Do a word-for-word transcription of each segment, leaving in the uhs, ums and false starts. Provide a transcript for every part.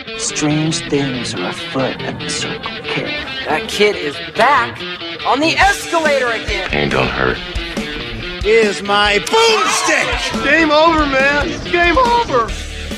Strange things are afoot at the Circle K. That kid is back on the escalator again. Ain't gonna hurt. Here's my boomstick! Game over, man. It's game over.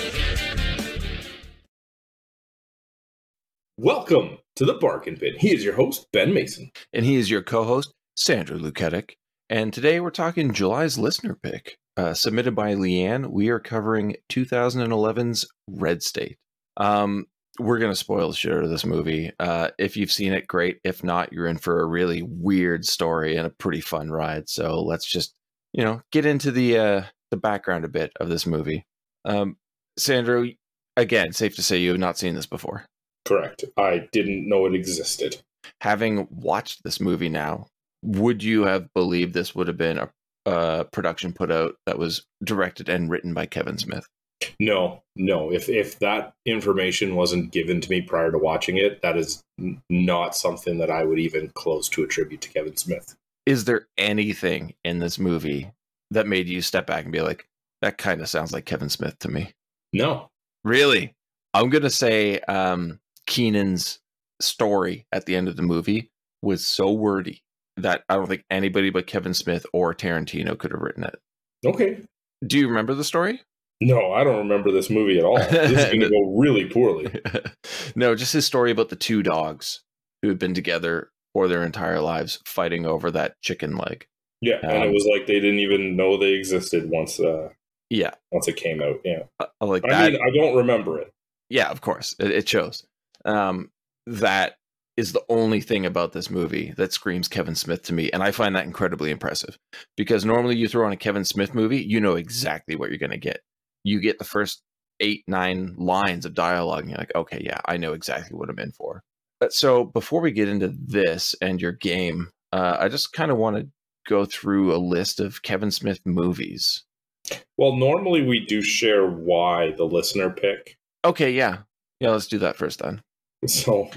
Welcome to the Bargain Bin. He is your host, Ben Mason. And he is your co-host, Sandra Luketic. And today we're talking July's listener pick. Uh, submitted by Leanne, we are covering two thousand eleven's Red State. Um, we're going to spoil the shit out of this movie. Uh, if you've seen it, great. If not, you're in for a really weird story and a pretty fun ride. So let's just, you know, get into the uh, the background a bit of this movie. Um, Sandra, again, safe to say you have not seen this before. Correct. I didn't know it existed. Having watched this movie now, would you have believed this would have been a, a production put out that was directed and written by Kevin Smith? No, no. If if that information wasn't given to me prior to watching it, that is n- not something that I would even close to attribute to Kevin Smith. Is there anything in this movie that made you step back and be like, that kind of sounds like Kevin Smith to me? No. Really? I'm going to say um, Keenan's story at the end of the movie was so wordy that I don't think anybody but Kevin Smith or Tarantino could have written it. Okay. Do you remember the story? No, I don't remember this movie at all. This is going to go really poorly. No, just his story about the two dogs who had been together for their entire lives fighting over that chicken leg. Yeah, and um, it was like they didn't even know they existed once uh, Yeah. once it came out. Yeah. Uh, like I that. mean, I don't remember it. Yeah, of course. It, it shows. Um, that is the only thing about this movie that screams Kevin Smith to me. And I find that incredibly impressive. Because normally you throw on a Kevin Smith movie, you know exactly what you're going to get. You get the first eight, nine lines of dialogue, and you're like, okay, yeah, I know exactly what I'm in for. But so before we get into this and your game, uh, I just kind of want to go through a list of Kevin Smith movies. Well, normally we do share why the listener pick. Okay, yeah. Yeah, let's do that first then. So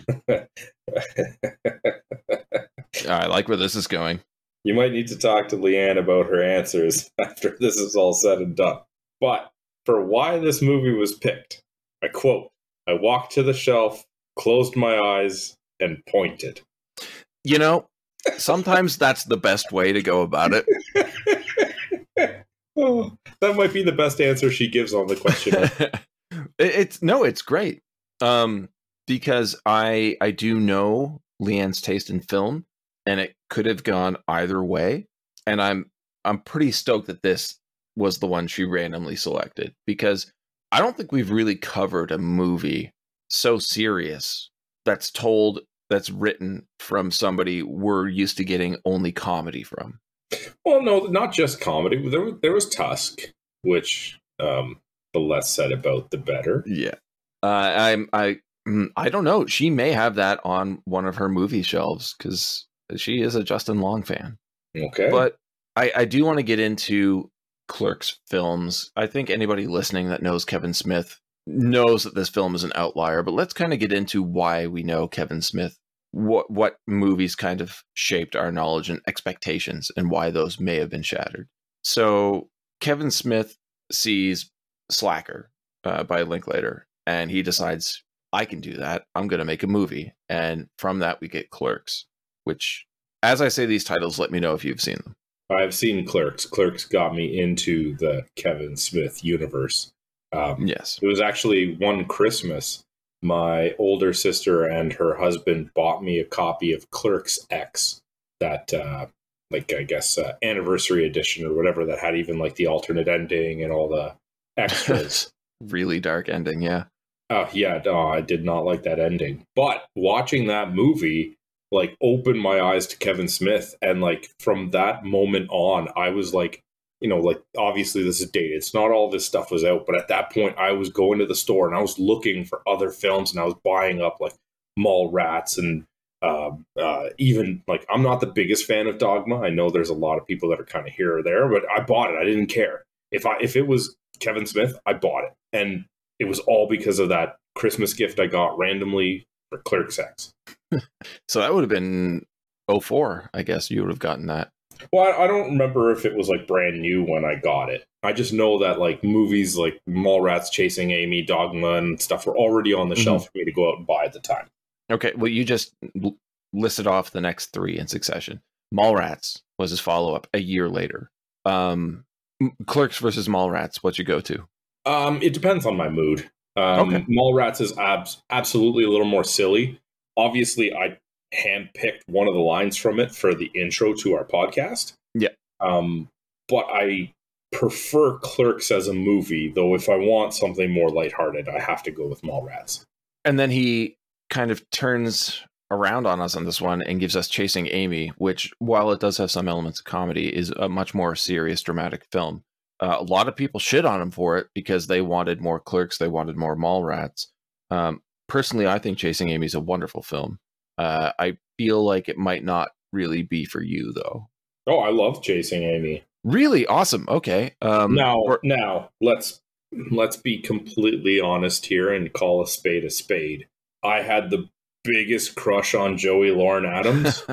I like where this is going. You might need to talk to Leanne about her answers after this is all said and done. But for why this movie was picked, I quote, I walked to the shelf, closed my eyes, and pointed. You know, sometimes that's the best way to go about it. Oh, that might be the best answer she gives on the question. It's no, it's great. Um, because I I do know Leanne's taste in film, and it could have gone either way. And I'm I'm pretty stoked that this was the one she randomly selected, because I don't think we've really covered a movie so serious that's told, that's written from somebody we're used to getting only comedy from. Well, no, not just comedy. There, there was Tusk, which um, the less said about, the better. Yeah, uh, I'm I I don't know. She may have that on one of her movie shelves because she is a Justin Long fan. Okay, but I, I do want to get into Clerks films. I think anybody listening that knows Kevin Smith knows that this film is an outlier, but let's kind of get into why we know Kevin Smith, what what movies kind of shaped our knowledge and expectations, and why those may have been shattered. So Kevin Smith sees Slacker uh, by Linklater, and he decides, I can do that. I'm going to make a movie. And from that, we get Clerks, which, as I say these titles, let me know if you've seen them. I've seen Clerks. Clerks got me into the Kevin Smith universe. Um, yes. It was actually one Christmas. My older sister and her husband bought me a copy of Clerks X, that, uh, like, I guess, uh, anniversary edition or whatever, that had even, like, the alternate ending and all the extras. Really dark ending, yeah. Oh, yeah. No, I did not like that ending. But watching that movie, like, opened my eyes to Kevin Smith. And, like, from that moment on, I was like, you know, like, obviously this is dated. It's not all this stuff was out. But at that point, I was going to the store and I was looking for other films, and I was buying up, like, Mallrats and uh, uh, even, like, I'm not the biggest fan of Dogma. I know there's a lot of people that are kind of here or there, but I bought it. I didn't care. If I if it was Kevin Smith, I bought it. And it was all because of that Christmas gift I got randomly for Clerks X. So that would have been oh four, I guess you would have gotten that. Well, I, I don't remember if it was like brand new when I got it. I just know that like movies like Mallrats, Chasing Amy, Dogma, and stuff were already on the mm-hmm. shelf for me to go out and buy at the time. Okay, well, you just l- listed off the next three in succession. Mallrats was his follow-up a year later. Um, Clerks versus Mallrats, what's your go-to? Um, it depends on my mood. Um, okay. Mallrats is abs- absolutely a little more silly. Obviously, I handpicked one of the lines from it for the intro to our podcast. Yeah. Um, but I prefer Clerks as a movie, though if I want something more lighthearted, I have to go with Mallrats. And then he kind of turns around on us on this one and gives us Chasing Amy, which, while it does have some elements of comedy, is a much more serious, dramatic film. Uh, a lot of people shit on him for it because they wanted more Clerks, they wanted more Mallrats. Um, personally, I think Chasing Amy is a wonderful film. Uh, I feel like it might not really be for you, though. Oh, I love Chasing Amy. Really? Awesome. Okay. Um, now, or- now let's let's be completely honest here and call a spade a spade. I had the biggest crush on Joey Lauren Adams,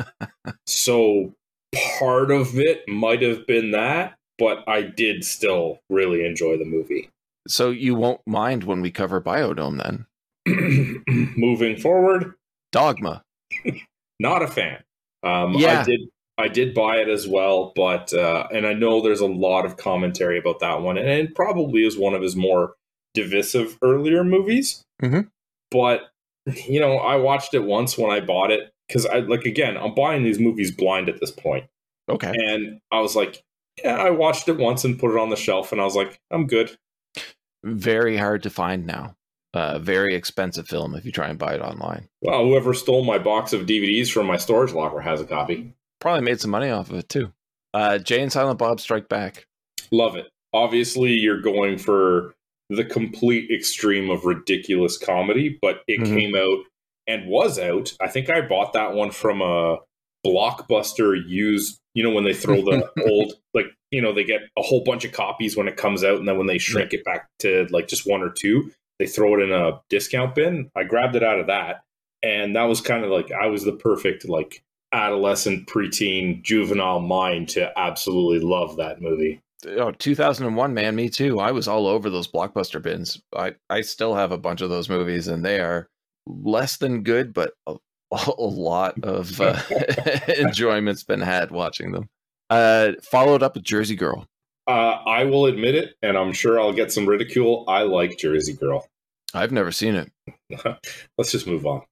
so part of it might have been that, but I did still really enjoy the movie. So you won't mind when we cover Biodome, then? Moving forward, Dogma. Not a fan. Um, yeah. I did. I did buy it as well, but uh, and I know there's a lot of commentary about that one, and it probably is one of his more divisive earlier movies. Mm-hmm. But you know, I watched it once when I bought it because I like again, I'm buying these movies blind at this point. Okay, and I was like, yeah, I watched it once and put it on the shelf, and I was like, I'm good. Very hard to find now. Uh, very expensive film if you try and buy it online. Well, whoever stole my box of D V Ds from my storage locker has a copy. Probably made some money off of it too. Uh, Jay and Silent Bob Strike Back. Love it. Obviously, you're going for the complete extreme of ridiculous comedy, but it mm-hmm. came out and was out. I think I bought that one from a Blockbuster used, you know, when they throw the old, like, you know, they get a whole bunch of copies when it comes out, and then when they shrink yeah. it back to like just one or two, they throw it in a discount bin. I grabbed it out of that, and that was kind of like, I was the perfect, like, adolescent, preteen, juvenile mind to absolutely love that movie. Oh, two thousand one, man, me too. I was all over those Blockbuster bins. I, I still have a bunch of those movies, and they are less than good, but a, a lot of uh, enjoyment's been had watching them. Uh, followed up with Jersey Girl. Uh, I will admit it, and I'm sure I'll get some ridicule. I like Jersey Girl. I've never seen it. Let's just move on.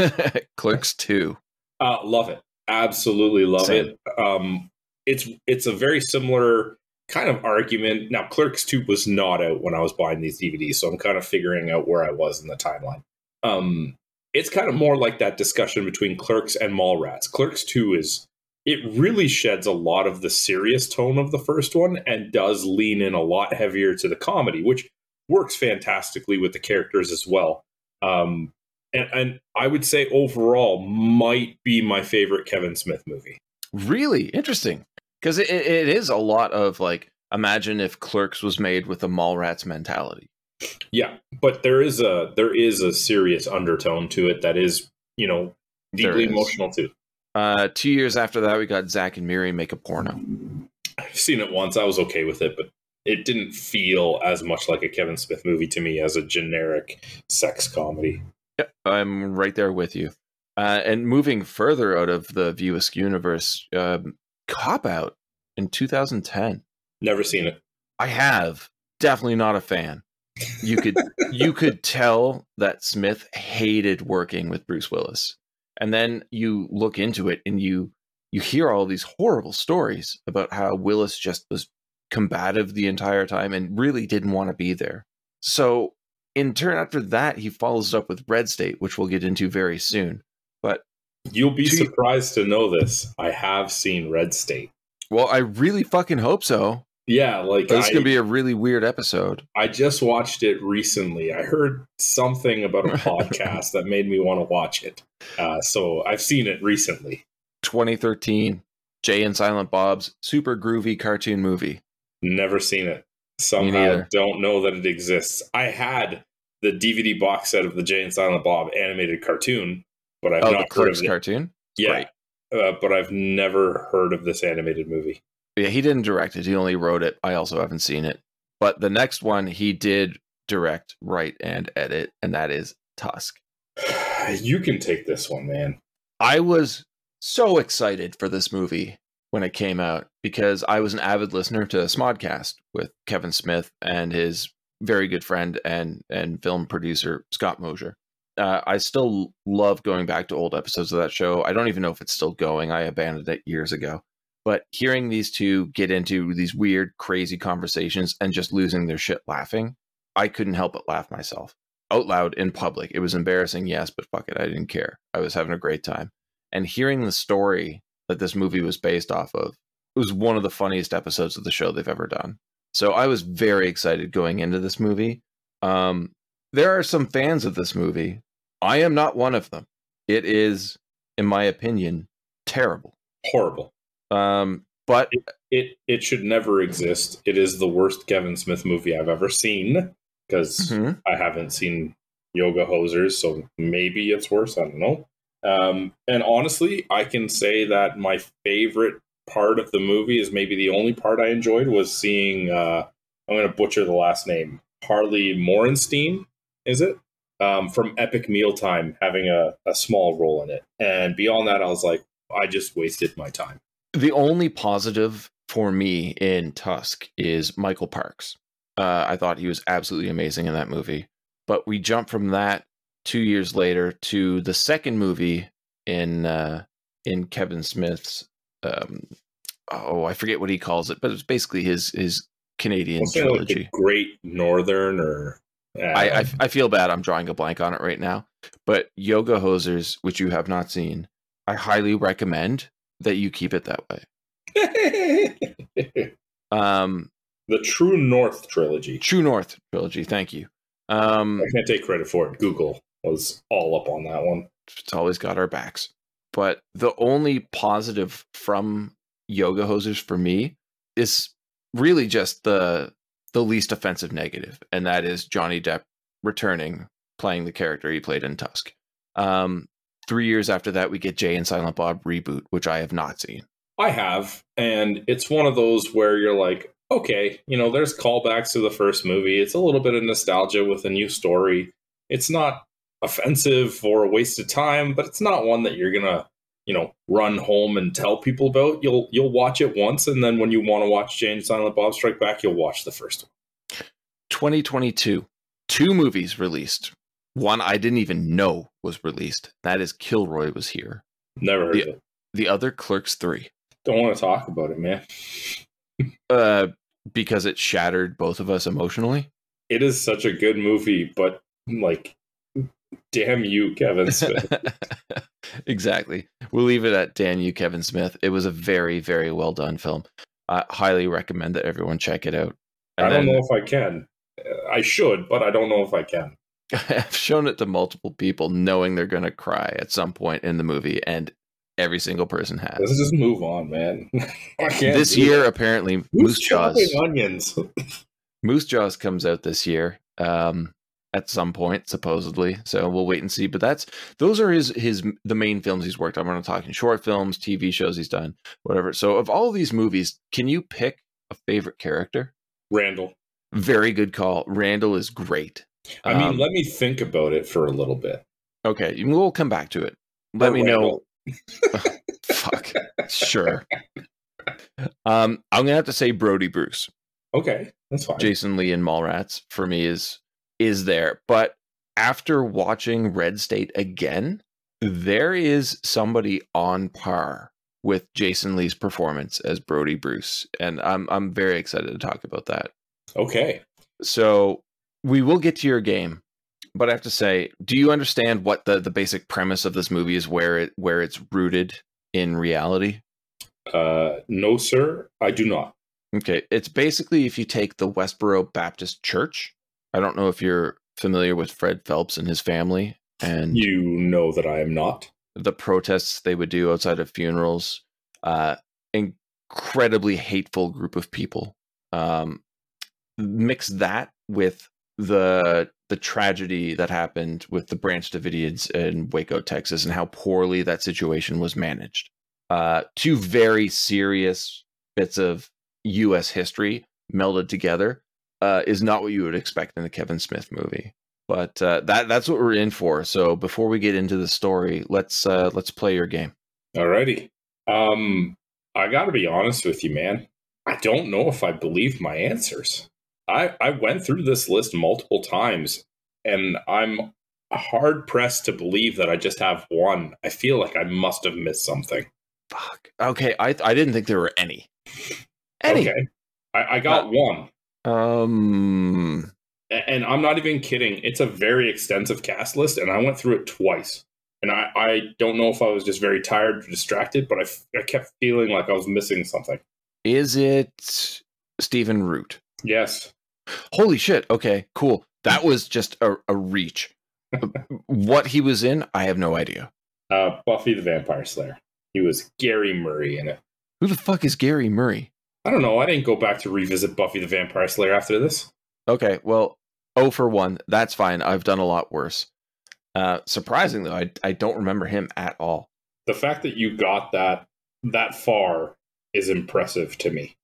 Clerks two. Uh, love it. Absolutely love Same. it. Um, it's it's a very similar kind of argument. Now, Clerks two was not out when I was buying these D V Ds, so I'm kind of figuring out where I was in the timeline. Um, it's kind of more like that discussion between Clerks and Mallrats. Clerks two is, it really sheds a lot of the serious tone of the first one and does lean in a lot heavier to the comedy, which works fantastically with the characters as well. Um, And, and I would say overall might be my favorite Kevin Smith movie. Really interesting, because it, it is a lot of like, imagine if Clerks was made with a Mallrats mentality. Yeah, but there is a there is a serious undertone to it that is, you know, deeply emotional too. Uh, two years after that, we got Zach and Miri Make a Porno. I've seen it once. I was okay with it, but it didn't feel as much like a Kevin Smith movie to me as a generic sex comedy. Yep, I'm right there with you. Uh, and moving further out of the View Askew universe, um, Cop Out in two thousand ten. Never seen it. I have. Definitely not a fan. You could you could tell that Smith hated working with Bruce Willis. And then you look into it and you you hear all these horrible stories about how Willis just was combative the entire time and really didn't want to be there. So in turn, after that, he follows up with Red State, which we'll get into very soon. But you'll be surprised to know this. I have seen Red State. Well, I really fucking hope so. Yeah, like this is gonna be a really weird episode. I just watched it recently. I heard something about a podcast that made me want to watch it. Uh, so I've seen it recently. twenty thirteen, Jay and Silent Bob's super groovy cartoon movie. Never seen it. Somehow don't know that it exists. I had the D V D box set of the Jay and Silent Bob animated cartoon, but I've oh, not the heard of it. cartoon? Yeah, Great. uh, but I've never heard of this animated movie. Yeah, he didn't direct it. He only wrote it. I also haven't seen it. But the next one he did direct, write, and edit, and that is Tusk. You can take this one, man. I was so excited for this movie when it came out because I was an avid listener to Smodcast with Kevin Smith and his very good friend and, and film producer, Scott Mosier. Uh, I still love going back to old episodes of that show. I don't even know if it's still going. I abandoned it years ago. But hearing these two get into these weird, crazy conversations and just losing their shit laughing, I couldn't help but laugh myself. Out loud in public. It was embarrassing, yes, but fuck it, I didn't care. I was having a great time. And hearing the story that this movie was based off of, it was one of the funniest episodes of the show they've ever done. So I was very excited going into this movie. Um, there are some fans of this movie. I am not one of them. It is, in my opinion, terrible. Horrible. Um, but it, it it should never exist. It is the worst Kevin Smith movie I've ever seen because mm-hmm. I haven't seen Yoga Hosers, so maybe it's worse. I don't know. Um, and honestly, I can say that my favorite part of the movie is maybe the only part I enjoyed was seeing. Uh, I'm going to butcher the last name. Harley Morenstein, is it? Um, from Epic Mealtime, having a, a small role in it. And beyond that, I was like, I just wasted my time. The only positive for me in Tusk is Michael Parks. Uh, I thought he was absolutely amazing in that movie. But we jump from that two years later to the second movie in uh, in Kevin Smith's. Um, oh, I forget what he calls it, but it's basically his his Canadian trilogy. Like Great Northern, or uh, I, I I feel bad. I'm drawing a blank on it right now. But Yoga Hosers, which you have not seen, I highly recommend that you keep it that way. um, the True North trilogy. True North trilogy. Thank you. Um, I can't take credit for it. Google was all up on that one. It's always got our backs. But the only positive from Yoga Hosers for me is really just the the least offensive negative, and that is Johnny Depp returning, playing the character he played in Tusk. Um, three years after that, we get Jay and Silent Bob reboot, which I have not seen. I have, and it's one of those where you're like, okay, you know, there's callbacks to the first movie. It's a little bit of nostalgia with a new story. It's not offensive or a waste of time, but it's not one that you're gonna, you know, run home and tell people about. You'll you'll watch it once, and then when you want to watch Jay and Silent Bob Strike Back, you'll watch the first one. twenty twenty-two, two movies released. One I didn't even know was released. That is Kilroy Was Here. Never heard the, of it. The other, Clerks three. Don't want to talk about it, man. uh, because it shattered both of us emotionally. It is such a good movie, but like, damn you, Kevin Smith. Exactly. We'll leave it at damn you, Kevin Smith. It was a very, very well done film. I highly recommend that everyone check it out. And I don't then, know if I can. I should, but I don't know if I can. I've shown it to multiple people knowing they're going to cry at some point in the movie, and every single person has. Let's just move on, man. I can't this year, that. apparently, Who's Moose Jaws. Onions? Moose Jaws comes out this year um, at some point, supposedly. So we'll wait and see. But that's those are his his the main films he's worked on. We're not talking short films, T V shows he's done, whatever. So of all of these movies, can you pick a favorite character? Randall. Very good call. Randall is great. I mean, um, let me think about it for a little bit. Okay, we'll come back to it. Let or me Randall. know. Fuck. Sure. Um, I'm gonna have to say Brody Bruce. Okay, that's fine. Jason Lee and Mallrats for me is is there, but after watching Red State again, there is somebody on par with Jason Lee's performance as Brody Bruce, and I'm I'm very excited to talk about that. Okay. So we will get to your game, but I have to say, do you understand what the, the basic premise of this movie is, where it where it's rooted in reality? Uh, no, sir, I do not. Okay, it's basically if you take the Westboro Baptist Church. I don't know if you're familiar with Fred Phelps and his family, and you know that I am not. The protests they would do outside of funerals, uh, incredibly hateful group of people. Um, mix that with the the tragedy that happened with the Branch Davidians in Waco, Texas, and how poorly that situation was managed. uh, two very serious bits of U S history melded together uh, is not what you would expect in a Kevin Smith movie. But uh, that that's what we're in for. So before we get into the story, let's uh, let's play your game. Alrighty. Um, I got to be honest with you, man. I don't know if I believe my answers. I, I went through this list multiple times, and I'm hard pressed to believe that I just have one. I feel like I must have missed something. Fuck. Okay, I I didn't think there were any. Any. Okay. I, I got uh, one. Um. And I'm not even kidding. It's a very extensive cast list, and I went through it twice. And I, I don't know if I was just very tired or distracted, but I, I kept feeling like I was missing something. Is it Stephen Root? Yes. Holy shit. Okay, cool. That was just a, a reach. What he was in, I have no idea. Uh, Buffy the Vampire Slayer. He was Gary Murray in it. Who the fuck is Gary Murray? I don't know. I didn't go back to revisit Buffy the Vampire Slayer after this. Okay, well, oh for one. That's fine. I've done a lot worse. Uh, surprisingly, I I don't remember him at all. The fact that you got that that far is impressive to me.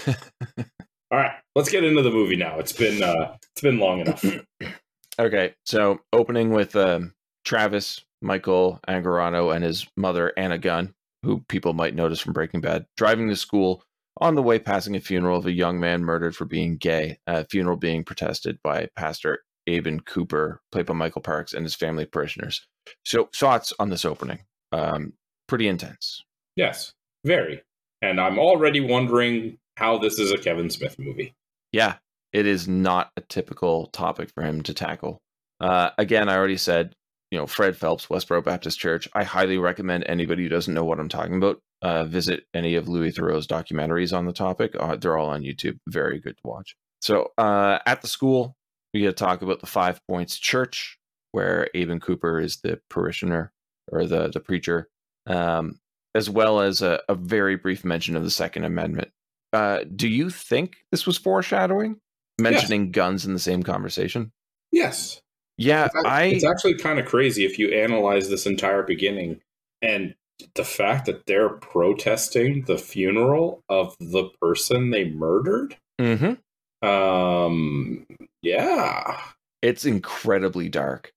All right, let's get into the movie now. It's been uh, it's been long enough. Okay, so opening with um, Travis, Michael Angarano, and his mother Anna Gunn, who people might notice from Breaking Bad, driving to school on the way passing a funeral of a young man murdered for being gay. A funeral being protested by Pastor Aben Cooper, played by Michael Parks, and his family parishioners. So thoughts on this opening? Um, pretty intense. Yes, very. And I'm already wondering how this is a Kevin Smith movie. Yeah, it is not a typical topic for him to tackle. Uh, again, I already said, you know, Fred Phelps, Westboro Baptist Church. I highly recommend anybody who doesn't know what I'm talking about, uh, visit any of Louis Theroux's documentaries on the topic. Uh, they're all on YouTube. Very good to watch. So uh, at the school, we get to talk about the Five Points Church, where Aben Cooper is the parishioner or the, the preacher, um, as well as a, a very brief mention of the Second Amendment. Uh, do you think this was foreshadowing? Mentioning yes. guns in the same conversation? Yes. Yeah, it's, I. It's actually kind of crazy if you analyze this entire beginning and the fact that they're protesting the funeral of the person they murdered. Mm-hmm. Um. Yeah, it's incredibly dark.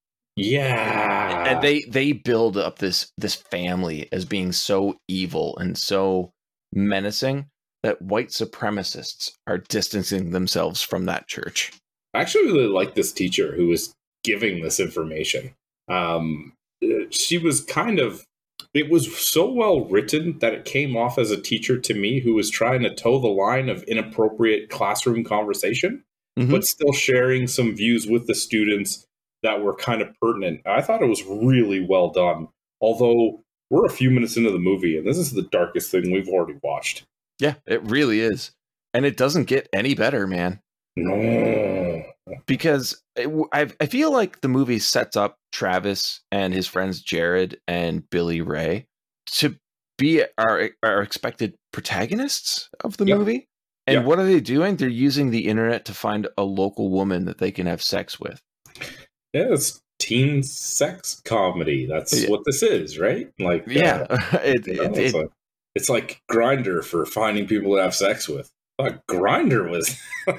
Yeah, and they they build up this this family as being so evil and so menacing that white supremacists are distancing themselves from that church. I actually really like this teacher who was giving this information. Um, she was kind of, it was so well written that it came off as a teacher to me who was trying to toe the line of inappropriate classroom conversation, mm-hmm. but still sharing some views with the students that were kind of pertinent. I thought it was really well done, although we're a few minutes into the movie and this is the darkest thing we've already watched. Yeah, it really is. And it doesn't get any better, man. No. Because it, I, I feel like the movie sets up Travis and his friends Jared and Billy Ray to be our, our expected protagonists of the yep. movie. And yep. what are they doing? They're using the internet to find a local woman that they can have sex with. Yeah, it's teen sex comedy. That's yeah. what this is, right? Like, yeah, uh, it, you know, it, it's, it, a, it's like Grindr for finding people to have sex with. I thought Grindr was,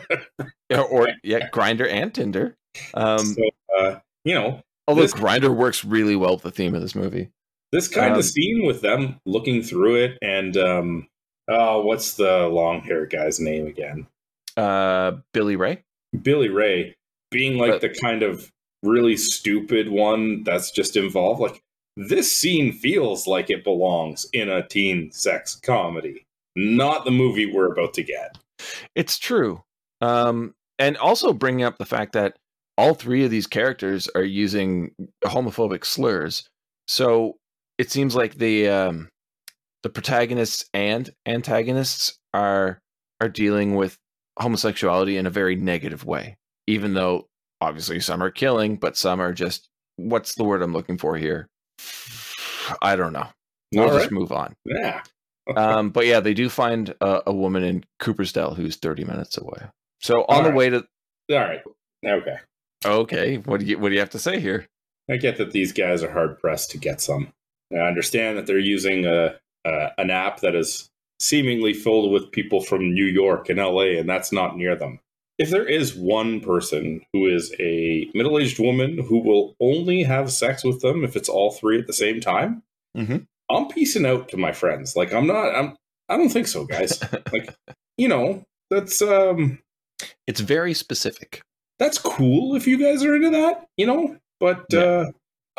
or yeah, Grindr and Tinder. Um, so, uh, you know, although this, Grindr works really well with the theme of this movie. This kind um, of scene with them looking through it, and um, oh, what's the long-haired guy's name again? Uh, Billy Ray. Billy Ray being like but, the kind of really stupid one that's just involved. Like, this scene feels like it belongs in a teen sex comedy, not the movie we're about to get. It's true. Um, and also bringing up the fact that all three of these characters are using homophobic slurs. So it seems like the um, the protagonists and antagonists are are dealing with homosexuality in a very negative way, even though obviously some are killing, but some are just, what's the word I'm looking for here? I don't know. We'll All just right. move on. Yeah. um, but yeah, they do find a, a woman in Coopersdale who's thirty minutes away. So on All the right. way to... All right. Okay. Okay. What do you what do you have to say here? I get that these guys are hard pressed to get some. I understand that they're using a uh, an app that is seemingly filled with people from New York and L A, and that's not near them. If there is one person who is a middle-aged woman who will only have sex with them if it's all three at the same time, mm-hmm. I'm peacing out to my friends. Like, I'm not, I'm, I don't think so, guys. Like, you know, that's, um, it's very specific. That's cool if you guys are into that, you know, but, yeah. uh,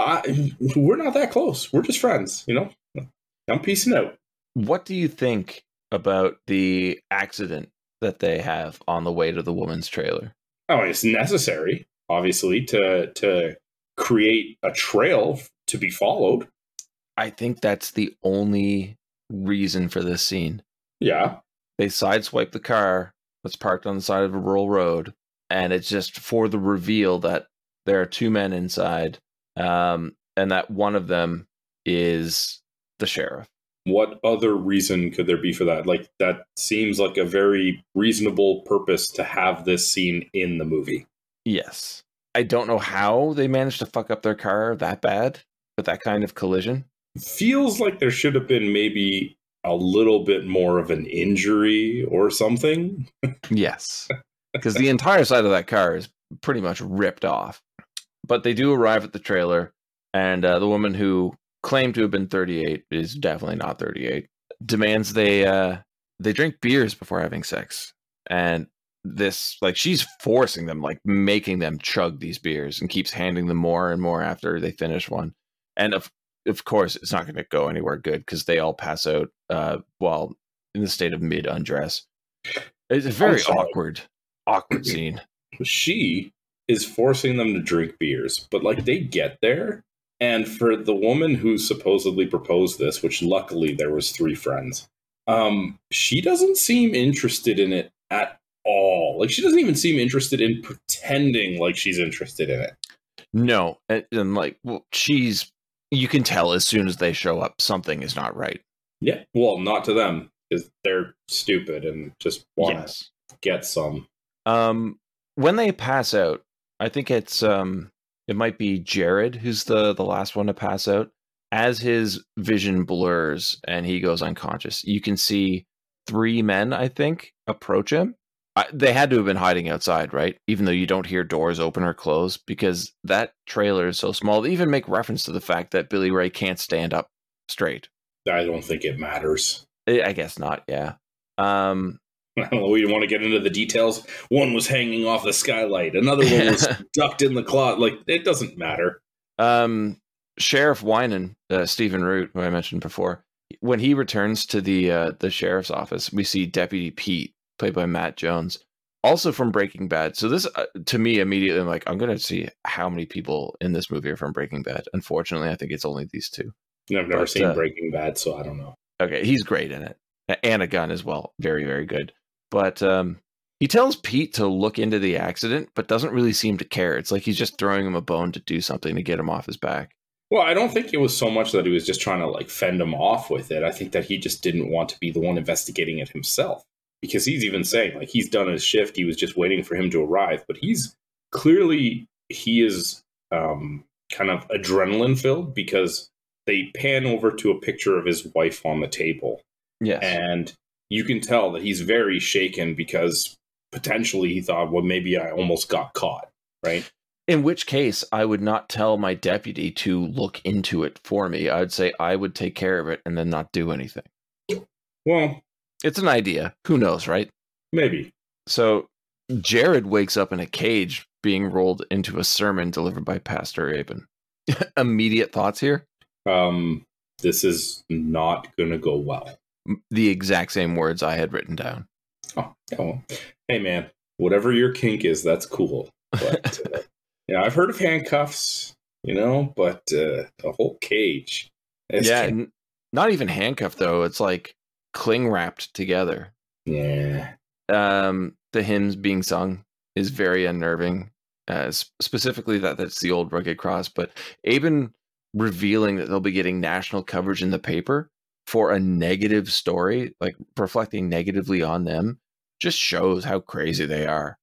I, we're not that close. We're just friends, you know, I'm peacing out. What do you think about the accident that they have on the way to the woman's trailer? Oh, it's necessary, obviously, to to create a trail to be followed. I think that's the only reason for this scene. Yeah. They sideswipe the car that's parked on the side of a rural road, and it's just for the reveal that there are two men inside, um, and that one of them is the sheriff. What other reason could there be for that? Like, that seems like a very reasonable purpose to have this scene in the movie. Yes. I don't know how they managed to fuck up their car that bad with that kind of collision. Feels like there should have been maybe a little bit more of an injury or something. Yes. Because the entire side of that car is pretty much ripped off. But they do arrive at the trailer, and uh, the woman who claimed to have been thirty-eight is definitely not thirty-eight. Demands they uh, they drink beers before having sex, and this like she's forcing them, like making them chug these beers, and keeps handing them more and more after they finish one. And of of course, it's not going to go anywhere good because they all pass out uh, while in the state of mid undress. It's a very awkward, awkward scene. She is forcing them to drink beers, but like they get there. And for the woman who supposedly proposed this, which luckily there was three friends, um, she doesn't seem interested in it at all. Like, she doesn't even seem interested in pretending like she's interested in it. No. And, and like, well, she's, you can tell as soon as they show up, something is not right. Yeah. Well, not to them, because they're stupid and just want yes. to get some. Um, when they pass out, I think it's, um, it might be Jared who's the, the last one to pass out. As his vision blurs and he goes unconscious, you can see three men, I think, approach him. I, they had to have been hiding outside, right? Even though you don't hear doors open or close, because that trailer is so small. They even make reference to the fact that Billy Ray can't stand up straight. I don't think it matters. I guess not, yeah. Um, I don't know, we want to get into the details. One was hanging off the skylight. Another one was ducked in the closet. Like, it doesn't matter. Um, Sheriff Winan, uh, Stephen Root, who I mentioned before, when he returns to the uh, the sheriff's office, we see Deputy Pete, played by Matt Jones, also from Breaking Bad. So this, uh, to me, immediately, I'm like, I'm going to see how many people in this movie are from Breaking Bad. Unfortunately, I think it's only these two. I've never but, seen uh, Breaking Bad, so I don't know. Okay, he's great in it. And a gun as well. Very, very good. But um, he tells Pete to look into the accident, but doesn't really seem to care. It's like he's just throwing him a bone to do something to get him off his back. Well, I don't think it was so much that he was just trying to like fend him off with it. I think that he just didn't want to be the one investigating it himself. Because he's even saying, like, he's done his shift. He was just waiting for him to arrive. But he's clearly, he is um, kind of adrenaline filled because they pan over to a picture of his wife on the table. Yes. And you can tell that he's very shaken because potentially he thought, well, maybe I almost got caught, right? In which case, I would not tell my deputy to look into it for me. I would say I would take care of it and then not do anything. Well, it's an idea. Who knows, right? Maybe. So Jared wakes up in a cage being rolled into a sermon delivered by Pastor Aben. Immediate thoughts here? Um, this is not going to go well. The exact same words I had written down. Oh, yeah, well, hey man, whatever your kink is, that's cool. But uh, yeah, I've heard of handcuffs, you know, but uh, a whole cage. Yeah, n- not even handcuffed though. It's like cling wrapped together. Yeah. Um, the hymns being sung is very unnerving. Uh, specifically, that that's the old rugged cross. But Aben revealing that they'll be getting national coverage in the paper for a negative story, like reflecting negatively on them, just shows how crazy they are.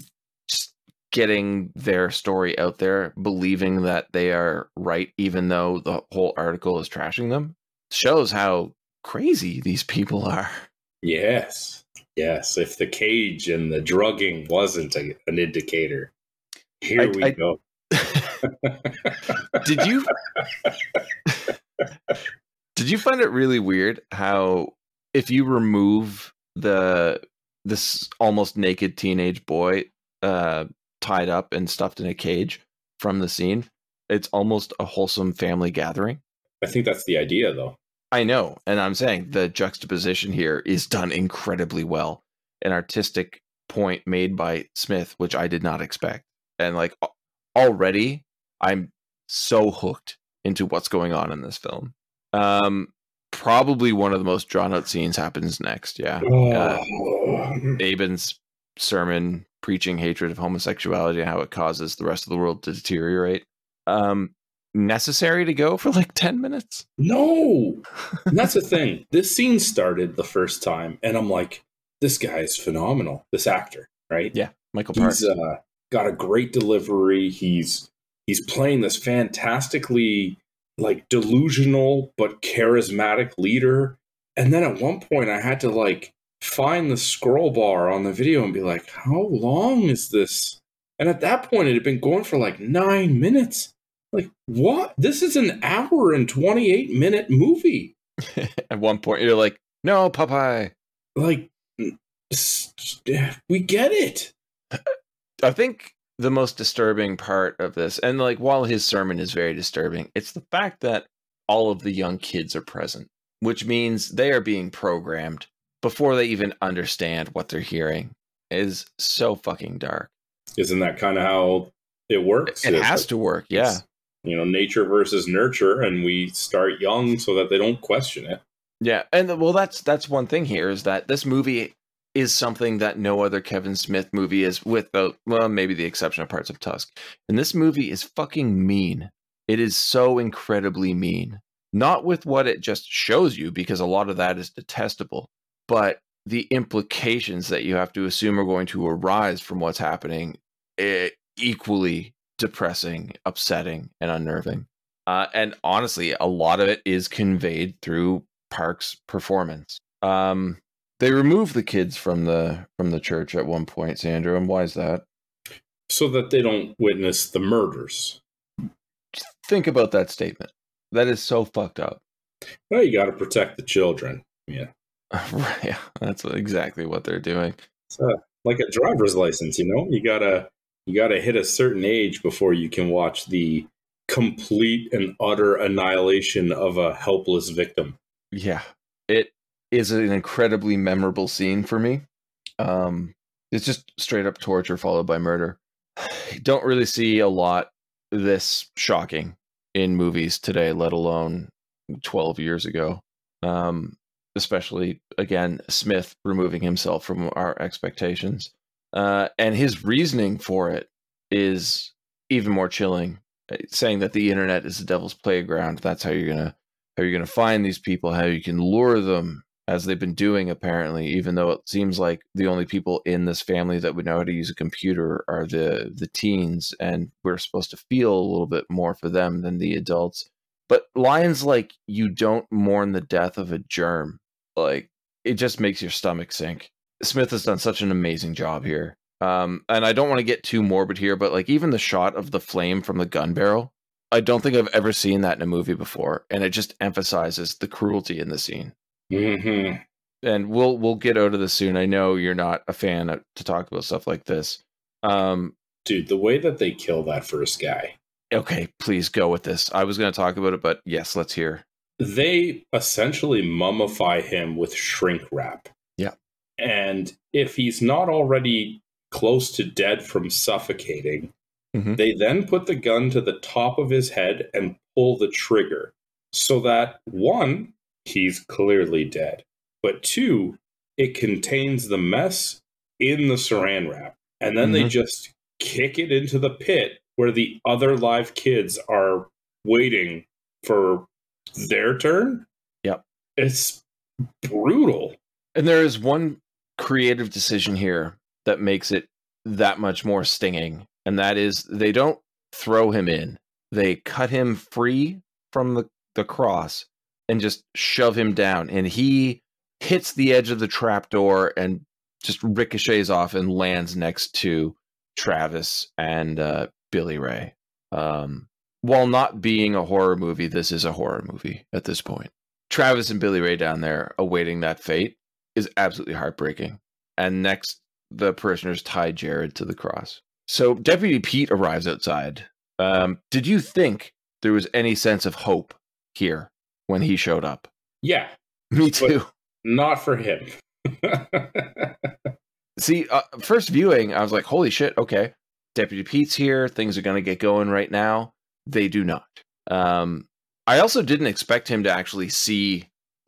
Just getting their story out there, believing that they are right, even though the whole article is trashing them, shows how crazy these people are. Yes. Yes. If the cage and the drugging wasn't a, an indicator, here I, we I, go. Did you Did you find it really weird how if you remove the this almost naked teenage boy uh, tied up and stuffed in a cage from the scene, it's almost a wholesome family gathering? I think that's the idea, though. I know, and I'm saying the juxtaposition here is done incredibly well. An artistic point made by Smith, which I did not expect. And like already, I'm so hooked into what's going on in this film. Um, probably one of the most drawn out scenes happens next. Yeah. Uh, Aben's sermon preaching hatred of homosexuality and how it causes the rest of the world to deteriorate. Um, necessary to go for like ten minutes? No. And that's the thing. This scene started the first time, and I'm like, this guy is phenomenal. This actor, right? Yeah. Michael Parks. He's uh, got a great delivery. He's he's playing this fantastically like delusional but charismatic leader. And then at one point I had to like find the scroll bar on the video and be like, how long is this? And at that point it had been going for like nine minutes. Like, what? This is an hour and twenty-eight minute movie. At one point you're like, no, Popeye. Like, we get it. I think the most disturbing part of this, and like while his sermon is very disturbing, it's the fact that all of the young kids are present, which means they are being programmed before they even understand what they're hearing. It is so fucking dark. Isn't that kind of how it works? It has to work, yeah. You know, nature versus nurture, and we start young so that they don't question it. Yeah, and well, that's that's one thing here is that this movie is something that no other Kevin Smith movie is, with the, well, maybe the exception of Parts of Tusk. And this movie is fucking mean. It is so incredibly mean. Not with what it just shows you, because a lot of that is detestable, but the implications that you have to assume are going to arise from what's happening, eh, equally depressing, upsetting, and unnerving. Uh, and honestly, a lot of it is conveyed through Park's performance. Um, they remove the kids from the from the church at one point, Sandra, and why is that? So that they don't witness the murders. Just think about that statement. That is so fucked up. Well, you got to protect the children. Yeah. Yeah, that's exactly what they're doing. It's uh, like a driver's license, you know? You gotta you gotta hit a certain age before you can watch the complete and utter annihilation of a helpless victim. Yeah, it is an incredibly memorable scene for me. Um, it's just straight up torture followed by murder. You don't really see a lot this shocking in movies today, let alone twelve years ago. Um, especially, again, Smith removing himself from our expectations. Uh, and his reasoning for it is even more chilling, saying that the internet is the devil's playground. That's how you're gonna how you're gonna find these people, how you can lure them, as they've been doing apparently, even though it seems like the only people in this family that would know how to use a computer are the the teens, and we're supposed to feel a little bit more for them than the adults. But lines like, you don't mourn the death of a germ, like, it just makes your stomach sink. Smith has done such an amazing job here. Um, and I don't want to get too morbid here, but like even the shot of the flame from the gun barrel, I don't think I've ever seen that in a movie before. And it just emphasizes the cruelty in the scene. Mm-hmm. And we'll we'll get out of this soon. I know you're not a fan of, to talk about stuff like this. Um, Dude, the way that they kill that first guy. Okay, please go with this. I was going to talk about it, but yes, let's hear. They essentially mummify him with shrink wrap. Yeah. And if he's not already close to dead from suffocating, mm-hmm. they then put the gun to the top of his head and pull the trigger. So that, one, he's clearly dead. But two, it contains the mess in the saran wrap. And then mm-hmm. they just kick it into the pit where the other live kids are waiting for their turn. Yep. It's brutal. And there is one creative decision here that makes it that much more stinging. And that is, they don't throw him in. They cut him free from the, the cross, and just shove him down. And he hits the edge of the trapdoor and just ricochets off and lands next to Travis and uh, Billy Ray. Um, while not being a horror movie, this is a horror movie at this point. Travis and Billy Ray down there awaiting that fate is absolutely heartbreaking. And next, the parishioners tie Jared to the cross. So Deputy Pete arrives outside. Um, did you think there was any sense of hope here when he showed up? Yeah. Me too. Not for him. See, uh, first viewing, I was like, holy shit, okay. Deputy Pete's here. Things are going to get going right now. They do not. Um, I also didn't expect him to actually see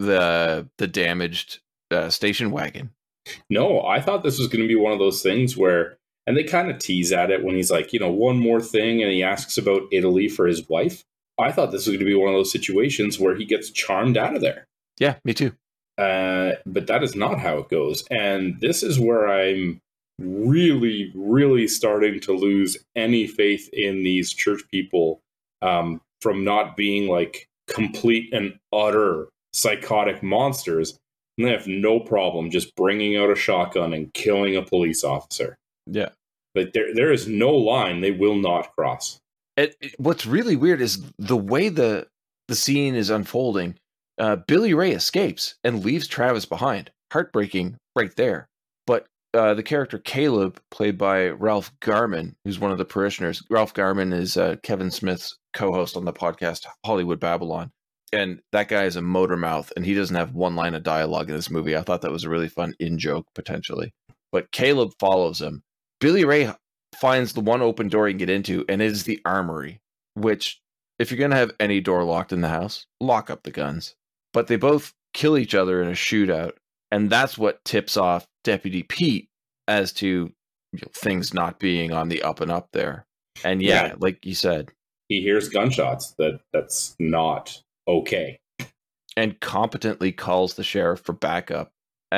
the the damaged uh, station wagon. No, I thought this was going to be one of those things where, and they kind of tease at it when he's like, you know, one more thing, and he asks about Italy for his wife. I thought this was going to be one of those situations where he gets charmed out of there. Yeah, me too. Uh, but that is not how it goes. And this is where I'm really, really starting to lose any faith in these church people um, from not being like complete and utter psychotic monsters. And they have no problem just bringing out a shotgun and killing a police officer. Yeah. Like there, there is no line they will not cross. It, it, what's really weird is the way the the scene is unfolding. Uh, Billy Ray escapes and leaves Travis behind. Heartbreaking right there. But uh, the character Caleb, played by Ralph Garman, who's one of the parishioners. Ralph Garman is uh, Kevin Smith's co-host on the podcast Hollywood Babylon. And that guy is a motor mouth, and he doesn't have one line of dialogue in this movie. I thought that was a really fun in-joke, potentially. But Caleb follows him. Billy Ray finds the one open door he can get into, and it is the armory, which, if you're going to have any door locked in the house, lock up the guns. But they both kill each other in a shootout, and that's what tips off Deputy Pete as to you know, things not being on the up and up there. And yeah, yeah, like you said, he hears gunshots. That that's not okay. And competently calls the sheriff for backup.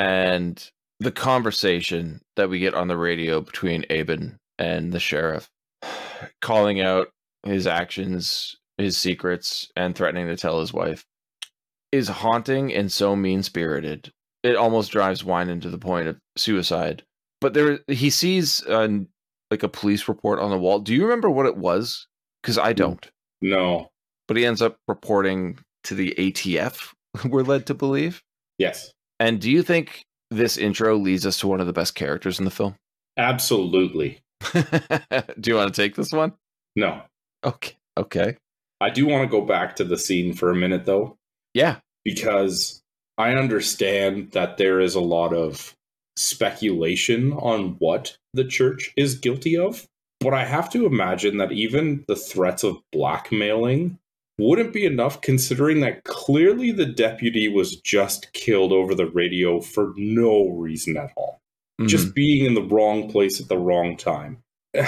And the conversation that we get on the radio between Aben and the sheriff, calling out his actions, his secrets, and threatening to tell his wife, is haunting and so mean-spirited. It almost drives Winan to the point of suicide. But there, he sees uh, like a police report on the wall. Do you remember what it was? Because I don't. No. But he ends up reporting to the A T F, we're led to believe. Yes. And do you think this intro leads us to one of the best characters in the film? Absolutely. Do you want to take this one? No. Okay. Okay. I do want to go back to the scene for a minute, though. Yeah. Because I understand that there is a lot of speculation on what the church is guilty of. But I have to imagine that even the threats of blackmailing wouldn't be enough, considering that clearly the deputy was just killed over the radio for no reason at all. Mm-hmm. Just being in the wrong place at the wrong time.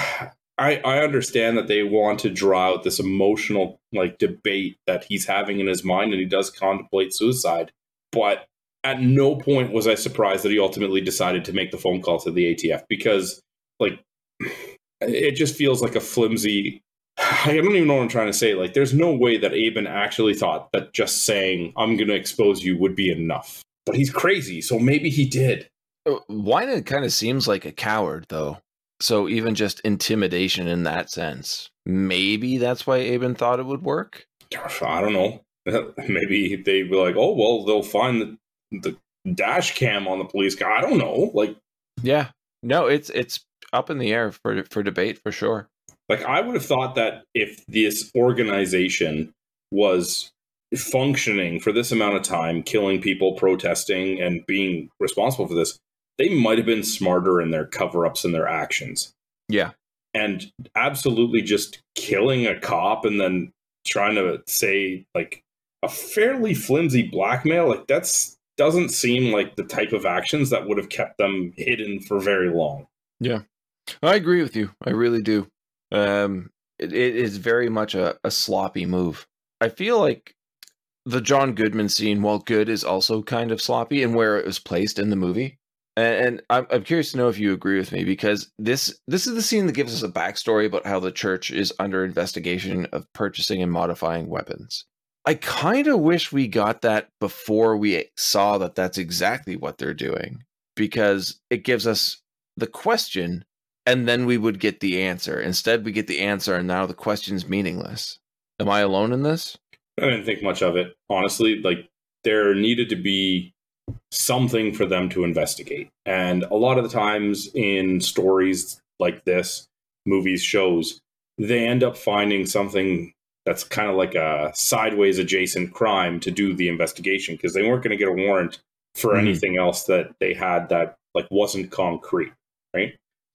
I, I understand that they want to draw out this emotional like debate that he's having in his mind, and he does contemplate suicide. But at no point was I surprised that he ultimately decided to make the phone call to the A T F, because like it just feels like a flimsy... I don't even know what I'm trying to say. Like, there's no way that Aben actually thought that just saying, I'm going to expose you would be enough. But he's crazy, so maybe he did. Winan kind of seems like a coward, though. So even just intimidation in that sense. Maybe that's why Aben thought it would work? I don't know. Maybe they'd be like, oh, well, they'll find the, the dash cam on the police car. I don't know. Like, yeah. No, it's it's up in the air for for debate, for sure. Like, I would have thought that if this organization was functioning for this amount of time, killing people, protesting, and being responsible for this, they might have been smarter in their cover-ups and their actions. Yeah. And absolutely just killing a cop and then trying to say, like, a fairly flimsy blackmail, like, that's doesn't seem like the type of actions that would have kept them hidden for very long. Yeah. I agree with you. I really do. Um, it, it is very much a, a sloppy move. I feel like the John Goodman scene, while good, is also kind of sloppy in where it was placed in the movie. And, and I'm, I'm curious to know if you agree with me, because this this is the scene that gives us a backstory about how the church is under investigation of purchasing and modifying weapons. I kind of wish we got that before we saw that that's exactly what they're doing, because it gives us the question and then we would get the answer. Instead, we get the answer and now the question's meaningless. Am I alone in this? I didn't think much of it, honestly. Like, there needed to be something for them to investigate. And a lot of the times in stories like this, movies, shows, they end up finding something that's kind of like a sideways adjacent crime to do the investigation, because they weren't going to get a warrant for mm-hmm. anything else that they had that like wasn't concrete, right?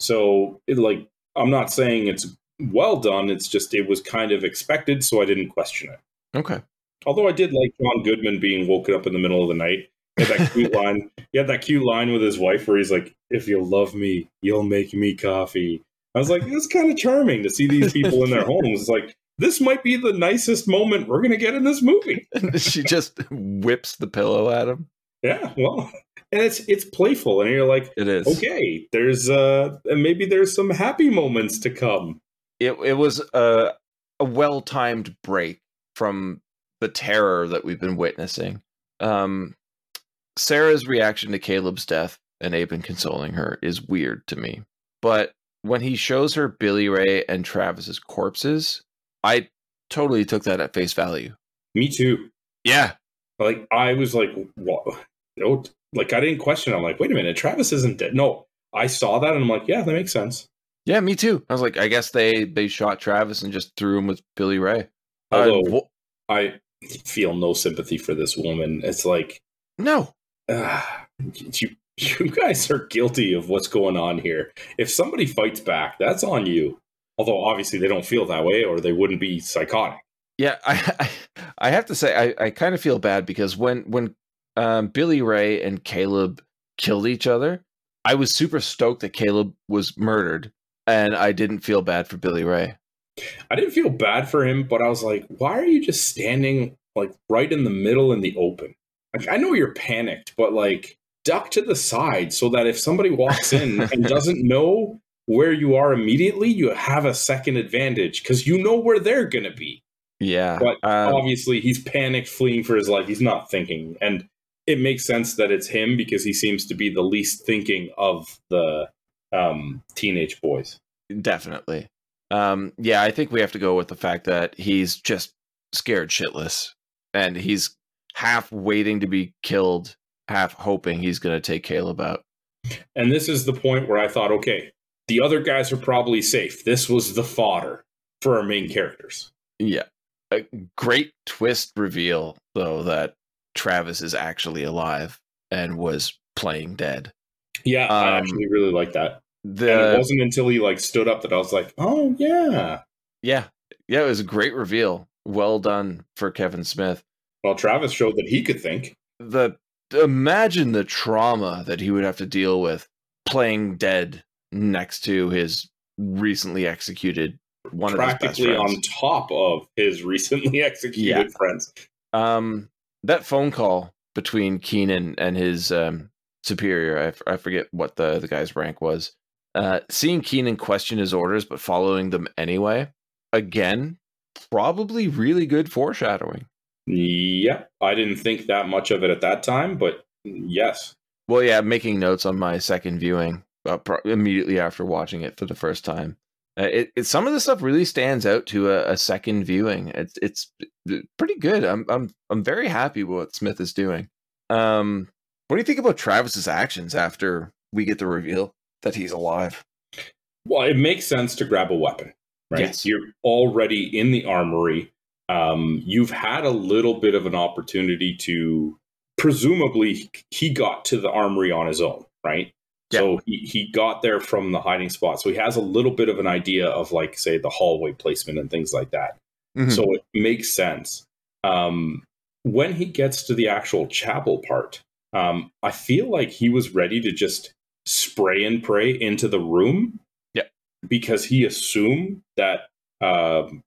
So it, like, I'm not saying it's well done, it's just it was kind of expected, so I didn't question it. Okay. Although I did like John Goodman being woken up in the middle of the night. He had that cute line. He had that cute line with his wife where he's like, "If you love me, you'll make me coffee." I was like, it's kind of charming to see these people in their homes. It's like, this might be the nicest moment we're going to get in this movie. She just whips the pillow at him. Yeah, well, and it's it's playful, and you're like, it is. Okay, there's uh, maybe there's some happy moments to come. It it was a a well timed break from the terror that we've been witnessing. Um, Sarah's reaction to Caleb's death and Aben consoling her is weird to me, but when he shows her Billy Ray and Travis's corpses, I totally took that at face value. Me too. Yeah. Like, I was like, what? Oh, like, I didn't question it. I'm like, wait a minute, Travis isn't dead. No, I saw that and I'm like, yeah, that makes sense. Yeah, me too. I was like, I guess they, they shot Travis and just threw him with Billy Ray. Although, uh, wh- I feel no sympathy for this woman. It's like, no. Uh, you You guys are guilty of what's going on here. If somebody fights back, that's on you. Although obviously they don't feel that way, or they wouldn't be psychotic. Yeah, I I, I have to say I, I kind of feel bad because when when um, Billy Ray and Caleb killed each other, I was super stoked that Caleb was murdered, and I didn't feel bad for Billy Ray. I didn't feel bad for him, but I was like, why are you just standing like right in the middle in the open? Like, I know you're panicked, but like, duck to the side so that if somebody walks in and doesn't know where you are immediately, you have a second advantage because you know where they're going to be. Yeah. But um, obviously he's panicked, fleeing for his life. He's not thinking. And it makes sense that it's him because he seems to be the least thinking of the um, teenage boys. Definitely. Um, yeah, I think we have to go with the fact that he's just scared shitless and he's half waiting to be killed, half hoping he's going to take Caleb out. And this is the point where I thought, okay, the other guys are probably safe. This was the fodder for our main characters. Yeah. A great twist reveal, though, that Travis is actually alive and was playing dead. Yeah, um, I actually really like that. The, and it wasn't until he like stood up that I was like, oh, yeah. Yeah. Yeah, it was a great reveal. Well done for Kevin Smith. Well, Travis showed that he could think. The imagine the trauma that he would have to deal with playing dead next to his recently executed one practically of his best friends. On top of his recently executed yeah. friends. Um, that phone call between Keenan and his um, superior, I, f- I forget what the, the guy's rank was. Uh, seeing Keenan question his orders but following them anyway, again, probably really good foreshadowing. Yeah, I didn't think that much of it at that time, but yes. Well, yeah, making notes on my second viewing uh, pro- immediately after watching it for the first time. Uh, it, it some of the stuff really stands out to a, a second viewing. It's it's pretty good. I'm I'm I'm very happy with what Smith is doing. Um, what do you think about Travis's actions after we get the reveal that he's alive? Well, it makes sense to grab a weapon, right? Yes. You're already in the armory. Um, you've had a little bit of an opportunity to, presumably, he got to the armory on his own, right? Yeah. So he, he got there from the hiding spot. So he has a little bit of an idea of, like, say, the hallway placement and things like that. Mm-hmm. So it makes sense. Um, when he gets to the actual chapel part, um, I feel like he was ready to just spray and pray into the room. Yeah. Because he assumed that um,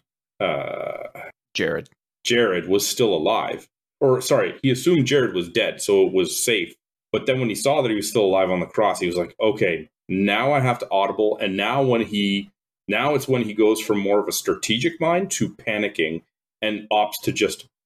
uh, Jared. Jared was still alive. Or, sorry, he assumed Jared was dead, so it was safe. But then when he saw that he was still alive on the cross, he was like, okay, now I have to audible. And now when he, now it's when he goes from more of a strategic mind to panicking and opts to just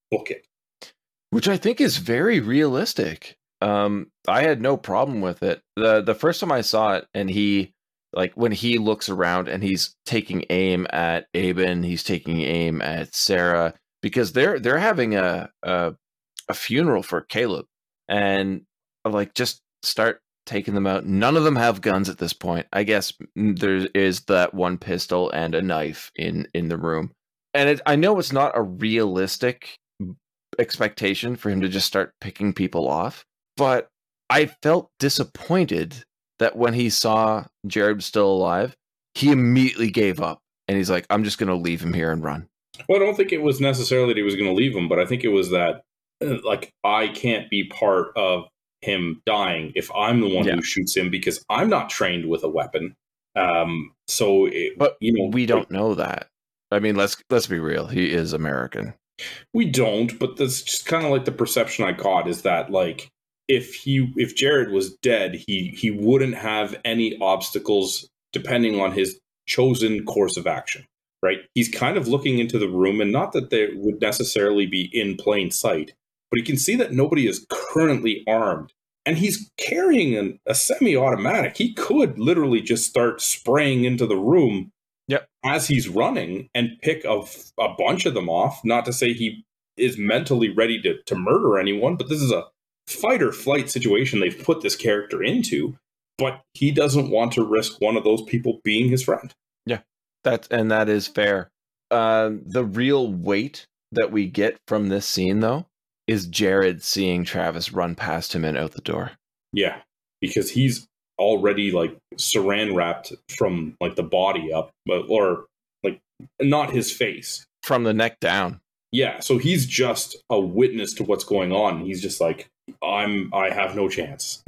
book it. Which I think is very realistic. Um, I had no problem with it. The the first time I saw it, and he, like, when he looks around and he's taking aim at Aben, he's taking aim at Sarah, because they're they're having a a, a funeral for Caleb, and like just start taking them out. None of them have guns at this point. I guess there is that one pistol and a knife in in the room, and it, I know it's not a realistic expectation for him to just start picking people off, but I felt disappointed that when he saw Jared still alive, he immediately gave up, and he's like, I'm just going to leave him here and run. Well, I don't think it was necessarily that he was going to leave him, but I think it was that, like, I can't be part of him dying if I'm the one yeah. who shoots him, because I'm not trained with a weapon. Um, so, it, but you know, we don't know that. I mean, let's let's be real. He is American. We don't, but that's just kind of like the perception I caught, is that, like, if he if Jared was dead, he he wouldn't have any obstacles depending on his chosen course of action, right? He's kind of looking into the room, and not that they would necessarily be in plain sight, but he can see that nobody is currently armed, and he's carrying an, a semi-automatic. He could literally just start spraying into the room Yep. as he's running and pick a, a bunch of them off. Not to say he is mentally ready to, to murder anyone, but this is a fight or flight situation they've put this character into, but he doesn't want to risk one of those people being his friend. Yeah, that's, and that is fair. Uh, the real weight that we get from this scene, though, is Jared seeing Travis run past him and out the door. Yeah, because he's already like saran wrapped from like the body up, but or like not his face, from the neck down. Yeah, so he's just a witness to what's going on. He's just like, I'm I have no chance.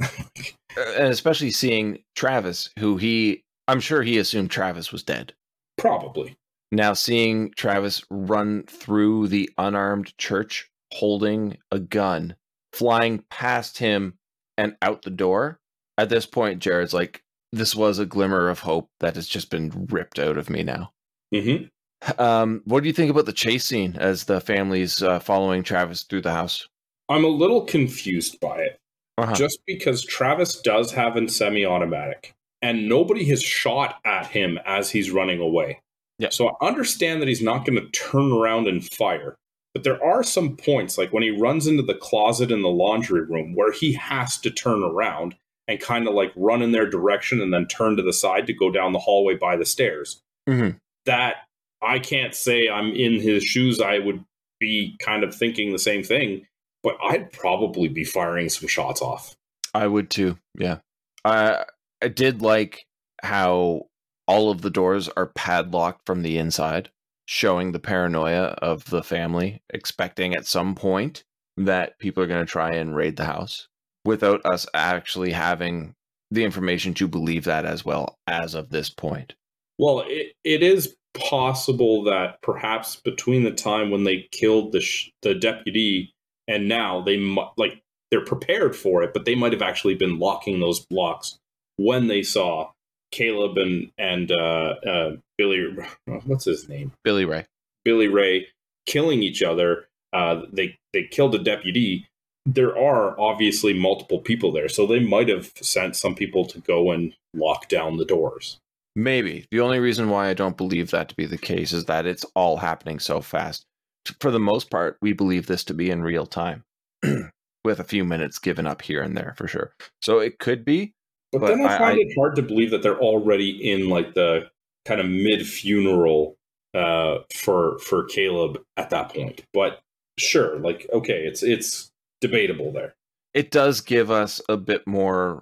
And especially seeing Travis, who he I'm sure he assumed Travis was dead. Probably. Now seeing Travis run through the unarmed church holding a gun, flying past him and out the door. At this point, Jared's like, this was a glimmer of hope that has just been ripped out of me now. Mm-hmm. Um, what do you think about the chase scene as the family's uh, following Travis through the house? I'm a little confused by it. Uh-huh. Just because Travis does have a semi-automatic, and nobody has shot at him as he's running away. Yeah. So I understand that he's not going to turn around and fire. But there are some points, like when he runs into the closet in the laundry room, where he has to turn around and kind of like run in their direction and then turn to the side to go down the hallway by the stairs. Mm-hmm. That, I can't say I'm in his shoes. I would be kind of thinking the same thing, but I'd probably be firing some shots off. I would too, yeah. I, I did like how all of the doors are padlocked from the inside, showing the paranoia of the family, expecting at some point that people are going to try and raid the house, without us actually having the information to believe that as well as of this point. Well, it, it is possible that perhaps between the time when they killed the sh- the deputy and now, they mu- like they're prepared for it, but they might have actually been locking those blocks when they saw Caleb and and uh, uh, Billy, what's his name? Billy Ray. Billy Ray killing each other. Uh, they they killed a deputy. There are obviously multiple people there, so they might have sent some people to go and lock down the doors. Maybe. The only reason why I don't believe that to be the case is that it's all happening so fast. For the most part, we believe this to be in real time, with a few minutes given up here and there, for sure. So it could be. But, but then I find I, it hard to believe that they're already in like the kind of mid-funeral uh, for for Caleb at that point. But sure, like, okay, it's it's debatable there. It does give us a bit more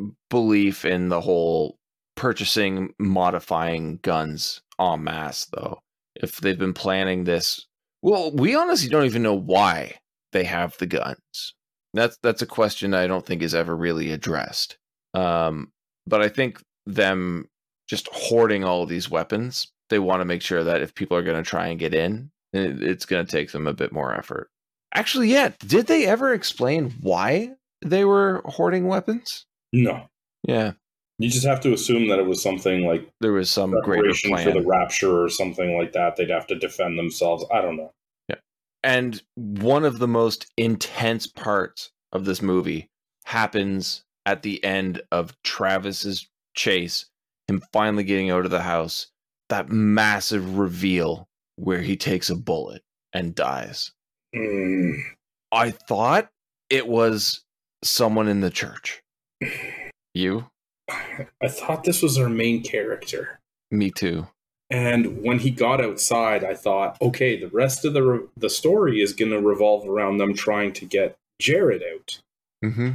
belief in the whole purchasing, modifying guns en masse, though. If they've been planning this, well, we honestly don't even know why they have the guns. That's that's a question I don't think is ever really addressed. Um, but I think them just hoarding all of these weapons, they want to make sure that if people are going to try and get in, it's going to take them a bit more effort. Actually, yeah. Did they ever explain why they were hoarding weapons? No. Yeah. You just have to assume that it was something like there was some greater plan for the rapture or something like that. They'd have to defend themselves. I don't know. Yeah. And one of the most intense parts of this movie happens at the end of Travis's chase, him finally getting out of the house, that massive reveal where he takes a bullet and dies. Mm. I thought it was someone in the church. You? I thought this was our main character. Me too. And when he got outside, I thought, okay, the rest of the re- the story is going to revolve around them trying to get Jared out. Mm-hmm.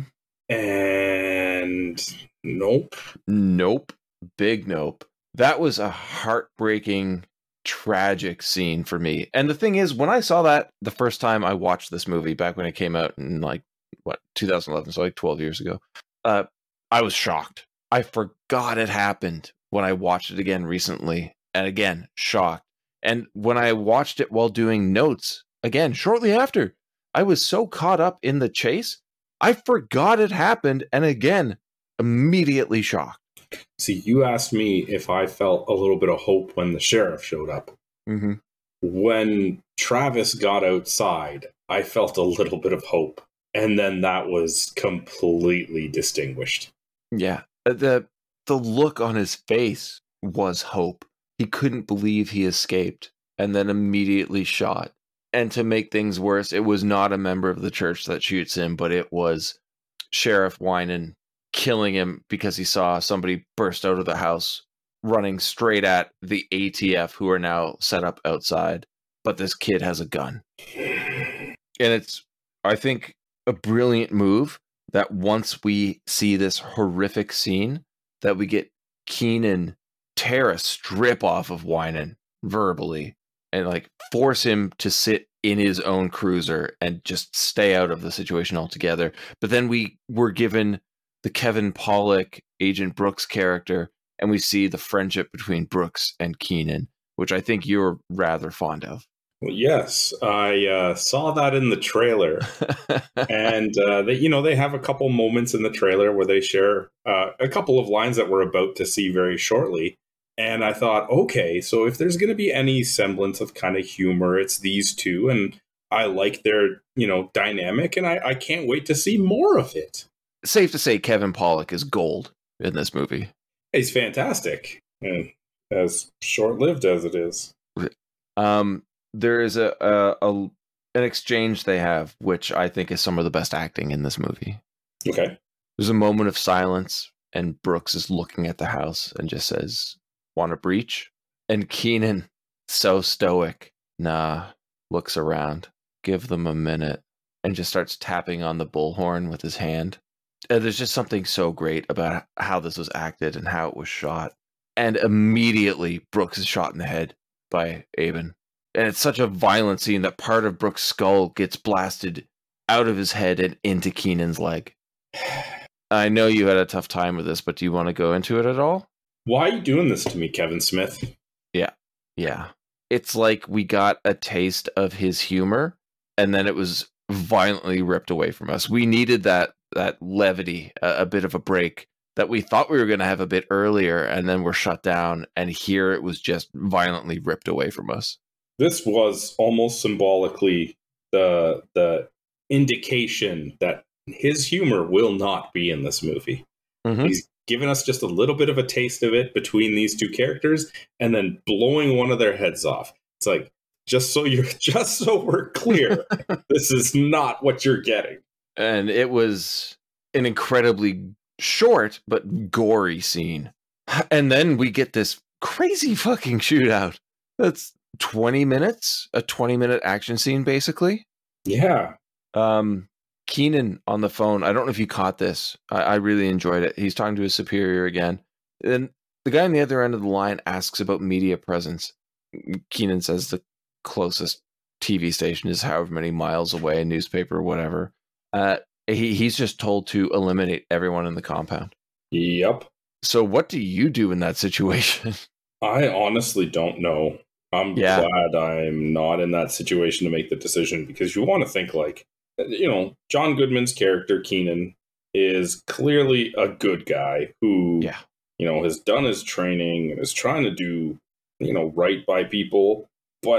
And nope. Nope. Big nope. That was a heartbreaking, tragic scene for me. And the thing is, when I saw that the first time I watched this movie, back when it came out in like, what, two thousand eleven, so like twelve years ago, uh, I was shocked. I forgot it happened when I watched it again recently. And again, shocked. And when I watched it while doing notes, again, shortly after, I was so caught up in the chase, I forgot it happened. And again, immediately shocked. See, you asked me if I felt a little bit of hope when the sheriff showed up. Mm-hmm. When Travis got outside, I felt a little bit of hope. And then that was completely distinguished. Yeah. The, the look on his face was hope. He couldn't believe he escaped and then immediately shot. And to make things worse, it was not a member of the church that shoots him, but it was Sheriff Winan killing him because he saw somebody burst out of the house running straight at the A T F, who are now set up outside. But this kid has a gun. And it's, I think, a brilliant move that once we see this horrific scene, that we get Keenan tear a strip off of Winan verbally and like force him to sit in his own cruiser and just stay out of the situation altogether. But then we were given the Kevin Pollak, Agent Brooks character, and we see the friendship between Brooks and Keenan, which I think you're rather fond of. Well, yes, I uh, saw that in the trailer. And, uh, they, you know, they have a couple moments in the trailer where they share uh, a couple of lines that we're about to see very shortly. And I thought, okay, so if there's going to be any semblance of kind of humor, it's these two. And I like their, you know, dynamic, and I, I can't wait to see more of it. Safe to say Kevin Pollak is gold in this movie. He's fantastic, and as short-lived as it is. Um, there is a, a, a an exchange they have, which I think is some of the best acting in this movie. Okay. There's a moment of silence, and Brooks is looking at the house and just says, "Want a breach?" And Keenan, so stoic, nah, looks around, give them a minute, and just starts tapping on the bullhorn with his hand. And there's just something so great about how this was acted and how it was shot. And immediately, Brooks is shot in the head by Aben. And it's such a violent scene that part of Brooks' skull gets blasted out of his head and into Keenan's leg. I know you had a tough time with this, but do you want to go into it at all? Why are you doing this to me, Kevin Smith? Yeah. Yeah. It's like we got a taste of his humor, and then it was violently ripped away from us. We needed that that levity, a, a bit of a break that we thought we were going to have a bit earlier, and then we're shut down, and here it was just violently ripped away from us. This was almost symbolically the the indication that his humor will not be in this movie. Mm-hmm. He's given us just a little bit of a taste of it between these two characters, and then blowing one of their heads off. It's like, just so you're just so we're clear, this is not what you're getting. And it was an incredibly short but gory scene. And then we get this crazy fucking shootout. That's twenty minutes, a twenty minute action scene, basically. Yeah. Um, Keenan on the phone. I don't know if you caught this. I, I really enjoyed it. He's talking to his superior again. And the guy on the other end of the line asks about media presence. Keenan says the closest T V station is however many miles away, a newspaper, whatever. Uh, he, he's just told to eliminate everyone in the compound. Yep. So what do you do in that situation? I honestly don't know. I'm yeah. glad I'm not in that situation to make the decision, because you want to think like, you know, John Goodman's character, Keenan, is clearly a good guy who, yeah. you know, has done his training and is trying to do, you know, right by people. But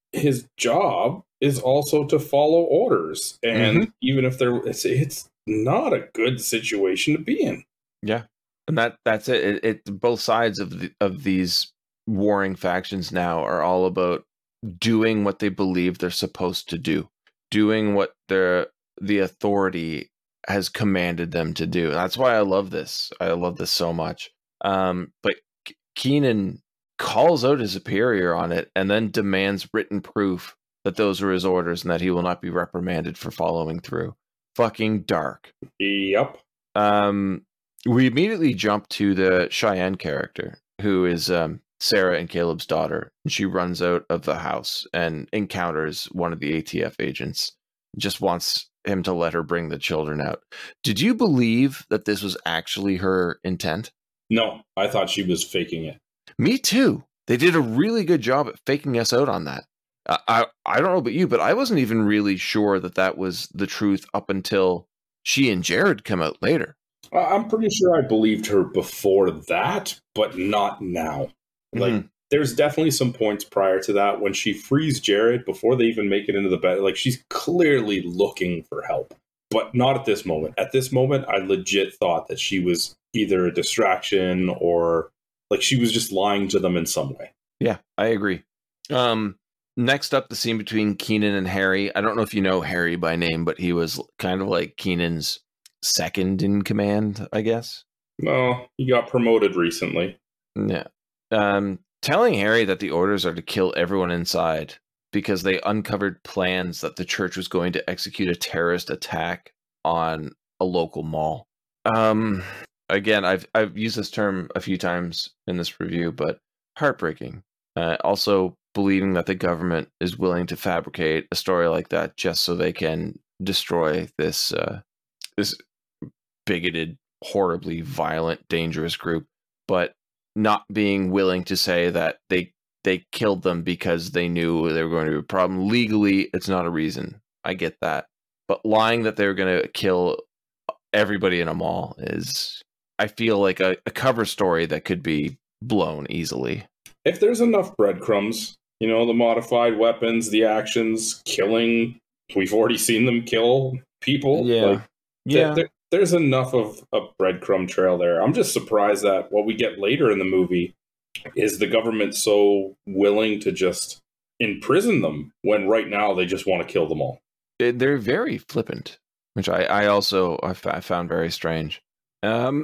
his job is also to follow orders. And Mhm. even if there, it's, it's not a good situation to be in. Yeah, and that that's it. It, it both sides of the, of these warring factions now are all about doing what they believe they're supposed to do, doing what their the authority has commanded them to do. And that's why I love this. I love this so much. Um, but K- Keenan calls out his superior on it and then demands written proof that those are his orders and that he will not be reprimanded for following through. Fucking dark. Yep. Um, we immediately jump to the Cheyenne character, who is um, Sarah and Caleb's daughter. And she runs out of the house and encounters one of the A T F agents. Just wants him to let her bring the children out. Did you believe that this was actually her intent? No, I thought she was faking it. Me too. They did a really good job at faking us out on that. I, I I don't know about you, but I wasn't even really sure that that was the truth up until she and Jared come out later. I- I'm pretty sure I believed her before that, but not now. Like, Mhm. there's definitely some points prior to that when she frees Jared before they even make it into the bed. Like, she's clearly looking for help, but not at this moment. At this moment, I legit thought that she was either a distraction or like she was just lying to them in some way. Yeah, I agree. Um, next up, the scene between Keenan and Harry. I don't know if you know Harry by name, but he was kind of like Keenan's second in command, I guess. No, he got promoted recently. Yeah. Um, telling Harry that the orders are to kill everyone inside because they uncovered plans that the church was going to execute a terrorist attack on a local mall. Um, again, I've I've used this term a few times in this review, but heartbreaking. Uh, also, believing that the government is willing to fabricate a story like that just so they can destroy this uh, this bigoted, horribly violent, dangerous group, but not being willing to say that they they killed them because they knew they were going to be a problem. Legally, it's not a reason. I get that. But lying that they were going to kill everybody in a mall is, I feel like a, a cover story that could be blown easily. If there's enough breadcrumbs, you know, the modified weapons, the actions, killing, we've already seen them kill people. Yeah. Like, Yeah. there, there's enough of a breadcrumb trail there. I'm just surprised that what we get later in the movie is the government so willing to just imprison them when right now they just want to kill them all. It- they're very flippant, which I, I also I, f- I found very strange. Um,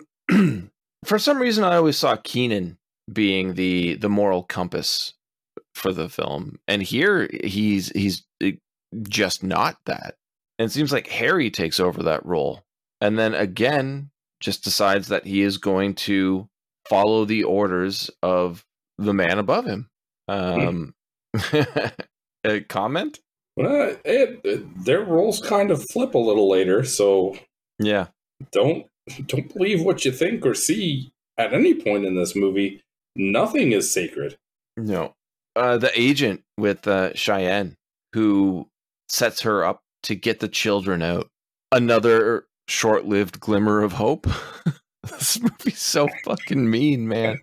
for some reason, I always saw Keenan being the the moral compass for the film, and here he's he's uh, just not that. And it seems like Harry takes over that role, and then again just decides that he is going to follow the orders of the man above him. Um, a comment? Well, it, it, their roles kind of flip a little later, so Yeah. don't don't believe what you think or see at any point in this movie. Nothing is sacred. No. Uh, the agent with uh, Cheyenne, who sets her up to get the children out. Another short-lived glimmer of hope. This movie's so fucking mean, man.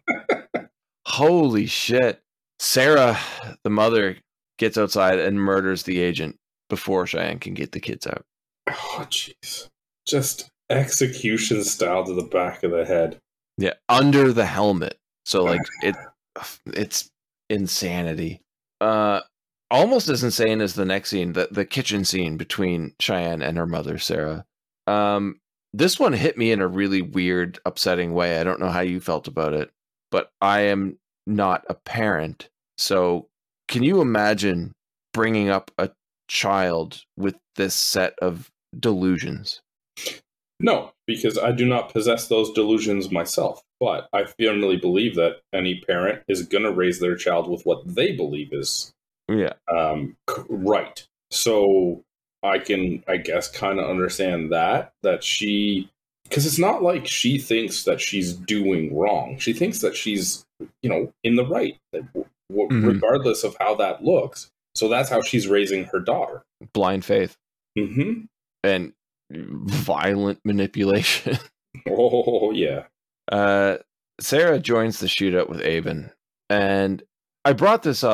Holy shit. Sarah, the mother, gets outside and murders the agent before Cheyenne can get the kids out. Oh, jeez. Just execution style to the back of the head. Yeah, under the helmet. So like it, it's insanity. Uh, almost as insane as the next scene, the the kitchen scene between Cheyenne and her mother, Sarah. Um, this one hit me in a really weird, upsetting way. I don't know how you felt about it, but I am not a parent. So can you imagine bringing up a child with this set of delusions? No, because I do not possess those delusions myself. But I firmly believe that any parent is going to raise their child with what they believe is Yeah. um, c- right. So I can, I guess, kind of understand that, that she, because it's not like she thinks that she's doing wrong. She thinks that she's, you know, in the right, that w- w- Mhm. regardless of how that looks. So that's how she's raising her daughter. Blind faith Mm-hmm. and violent manipulation. Oh, yeah. Uh, Sarah joins the shootout with Avon, and I brought this up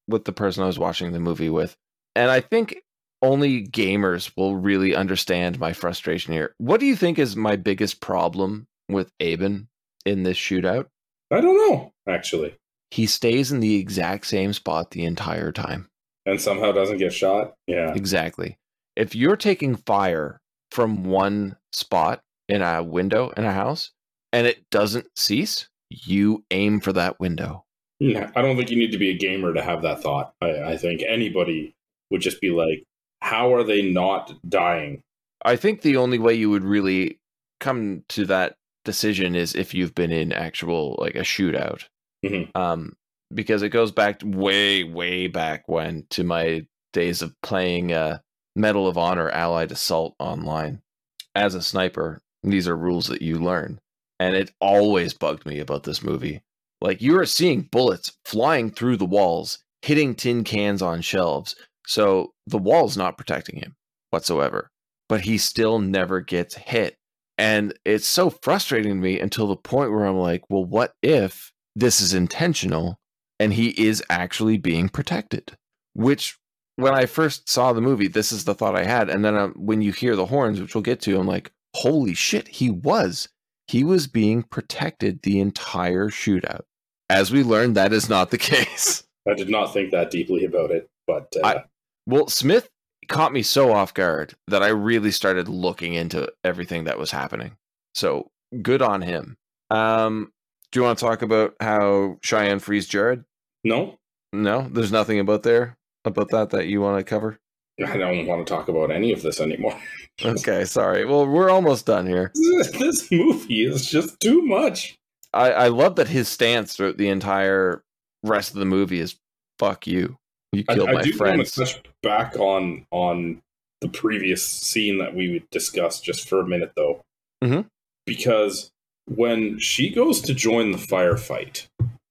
with the person I was watching the movie with. And I think only gamers will really understand my frustration here. What do you think is my biggest problem with Aben in this shootout? I don't know, actually. He stays in the exact same spot the entire time. And somehow doesn't get shot? Yeah. Exactly. If you're taking fire from one spot in a window in a house and it doesn't cease, you aim for that window. Yeah, I don't think you need to be a gamer to have that thought. I, I think anybody would just be like, how are they not dying? I think the only way you would really come to that decision is if you've been in actual, like, a shootout. Mm-hmm. Um, because it goes back way, way back when to my days of playing uh, Medal of Honor Allied Assault online as a sniper. These are rules that you learn. And it always bugged me about this movie. Like, you are seeing bullets flying through the walls, hitting tin cans on shelves. So the wall's not protecting him whatsoever. But he still never gets hit. And it's so frustrating to me until the point where I'm like, well, what if this is intentional and he is actually being protected? Which, when I first saw the movie, this is the thought I had. And then uh, when you hear the horns, which we'll get to, I'm like, holy shit, he was. He was being protected the entire shootout. As we learned, that is not the case. I did not think that deeply about it, but... Uh... I, well, Smith caught me so off guard that I really started looking into everything that was happening. So, good on him. Um, do you want to talk about how Cheyenne frees Jared? No. No? There's nothing about there, about that that you want to cover? I don't want to talk about any of this anymore. Okay, sorry. Well, we're almost done here. This movie is just too much. I, I love that his stance throughout the entire rest of the movie is, fuck you. You killed I, my I do friends. want to touch back on, on the previous scene that we discussed just for a minute, though. Mm-hmm. Because when she goes to join the firefight,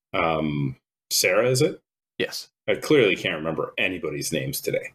um, Sarah, is it? Yes. I clearly can't remember anybody's names today.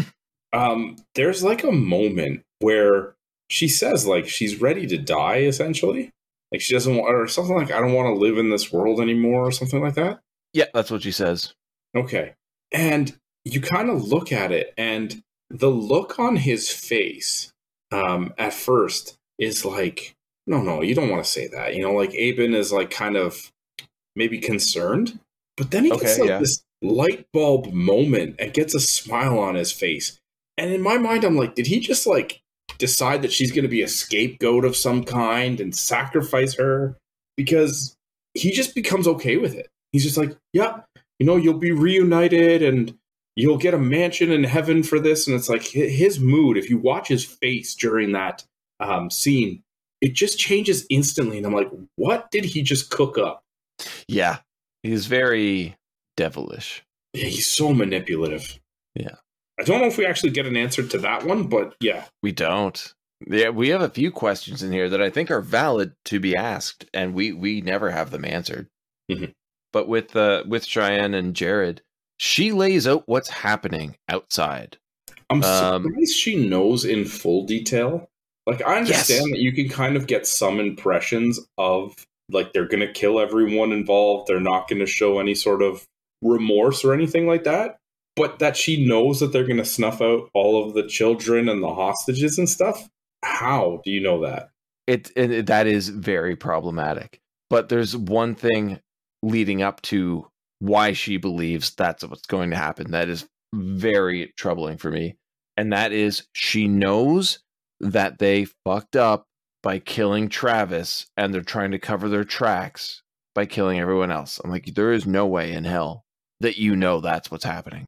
um, there's like a moment where she says, like, she's ready to die, essentially. Like, she doesn't want, or something like, I don't want to live in this world anymore, or something like that. Yeah, that's what she says. Okay. And you kind of look at it, and the look on his face um, at first is like, no, no, you don't want to say that. You know, like, Aben is, like, kind of maybe concerned. But then he gets, okay, like, yeah. this light bulb moment and gets a smile on his face. And in my mind, I'm like, did he just, like, decide that she's going to be a scapegoat of some kind and sacrifice her? Because he just becomes okay with it. He's just like, yeah, you know, you'll be reunited and you'll get a mansion in heaven for this. And it's like his mood, if you watch his face during that um, scene, it just changes instantly. And I'm like, what did he just cook up? Yeah, he's very devilish. Yeah, he's so manipulative. Yeah. I don't know if we actually get an answer to that one, but yeah. We don't. Yeah, we have a few questions in here that I think are valid to be asked, and we, we never have them answered. Mm-hmm. But with uh, with Cheyenne and Jared, she lays out what's happening outside. I'm Um, surprised she knows in full detail. Like, I understand Yes. that you can kind of get some impressions of, like, they're going to kill everyone involved. They're not going to show any sort of remorse or anything like that. But that she knows that they're going to snuff out all of the children and the hostages and stuff. How do you know that? It, it that is very problematic. But there's one thing leading up to why she believes that's what's going to happen that is very troubling for me. And that is she knows that they fucked up by killing Travis and they're trying to cover their tracks by killing everyone else. I'm like, there is no way in hell that you know that's what's happening.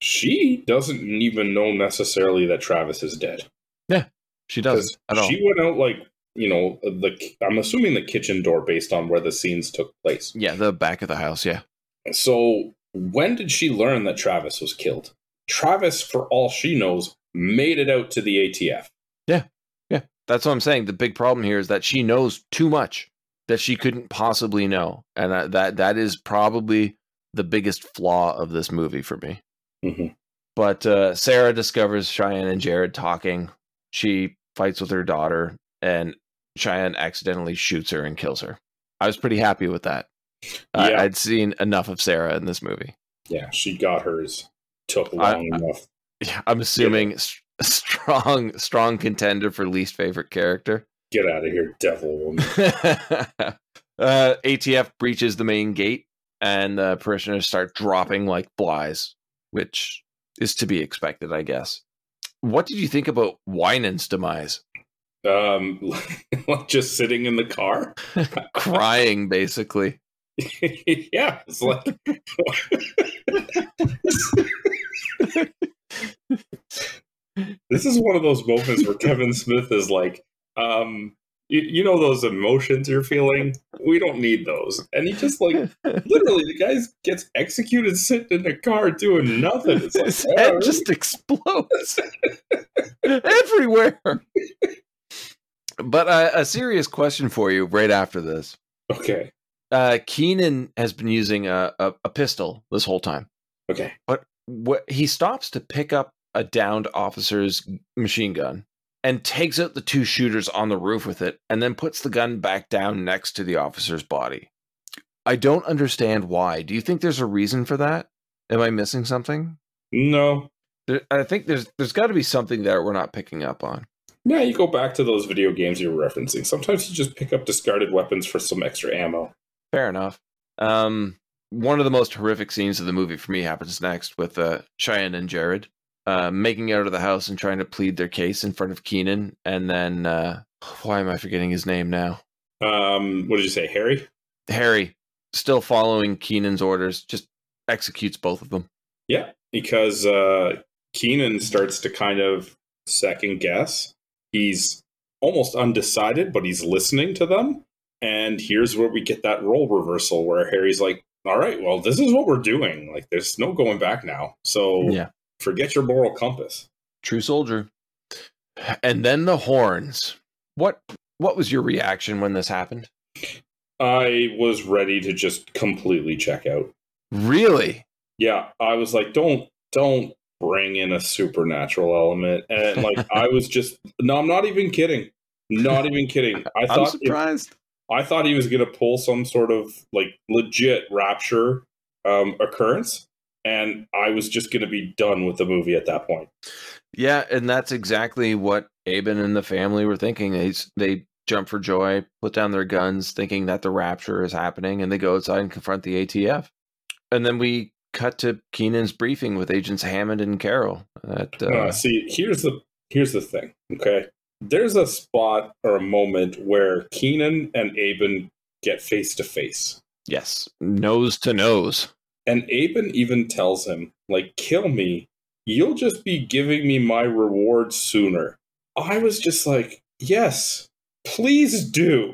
She doesn't even know necessarily that Travis is dead. Yeah, she doesn't at all. She went out, like, you know, the I'm assuming the kitchen door based on where the scenes took place. Yeah, the back of the house, yeah. So when did she learn that Travis was killed? Travis, for all she knows, made it out to the A T F. Yeah, yeah. That's what I'm saying. The big problem here is that she knows too much that she couldn't possibly know. And that that, that is probably the biggest flaw of this movie for me. Mm-hmm. But uh, Sarah discovers Cheyenne and Jared talking. She fights with her daughter, and Cheyenne accidentally shoots her and kills her. I was pretty happy with that. Yeah. Uh, I'd seen enough of Sarah in this movie. Yeah, she got hers. Took long I, enough. Yeah, I'm assuming yeah. strong, strong contender for least favorite character. Get out of here, devil woman. uh, A T F breaches the main gate, and the parishioners start dropping like flies, which is to be expected, I guess. What did you think about Winans' demise? Um, just sitting in the car, crying, basically. Yeah, it's like this is one of those moments where Kevin Smith is like, um, you, you know those emotions you're feeling? We don't need those. And he just like, literally, the guy gets executed sitting in a car doing nothing. It's like, his head oh, just explodes everywhere. But uh, a serious question for you right after this. Okay. Uh, Keenan has been using a, a, a pistol this whole time. Okay. But what, he stops to pick up a downed officer's machine gun and takes out the two shooters on the roof with it and then puts the gun back down next to the officer's body. I don't understand why. Do you think there's a reason for that? Am I missing something? No. There, I think there's there's got to be something there we're not picking up on. Yeah, you go back to those video games you were referencing. Sometimes you just pick up discarded weapons for some extra ammo. Fair enough. Um, one of the most horrific scenes of the movie for me happens next with uh, Cheyenne and Jared uh, making out of the house and trying to plead their case in front of Keenan. And then, uh, why am I forgetting his name now? Um, what did you say, Harry? Harry, still following Keenan's orders, just executes both of them. Yeah, because uh, Keenan starts to kind of second guess. He's almost undecided, but he's listening to them. And here's where we get that role reversal where Harry's like, all right, well, this is what we're doing. Like, there's no going back now. So yeah. Forget your moral compass. True soldier. And then the horns. What what was your reaction when this happened? I was ready to just completely check out. Really? Yeah, I was like, don't, don't bring in a supernatural element. And like, I was just, no, I'm not even kidding. Not even kidding. I thought I'm surprised. It, I thought he was going to pull some sort of like legit rapture um, occurrence, and I was just going to be done with the movie at that point. Yeah, and that's exactly what Aben and the family were thinking. They they jump for joy, put down their guns, thinking that the rapture is happening, and they go outside and confront the A T F. And then we cut to Keenan's briefing with Agents Hammond and Carroll. That, uh, uh, see, here's the here's the thing, okay? There's a spot or a moment where Keenan and Aben get face to face. Yes, nose to nose. And Aben even tells him, like, kill me. You'll just be giving me my reward sooner. I was just like, yes, please do.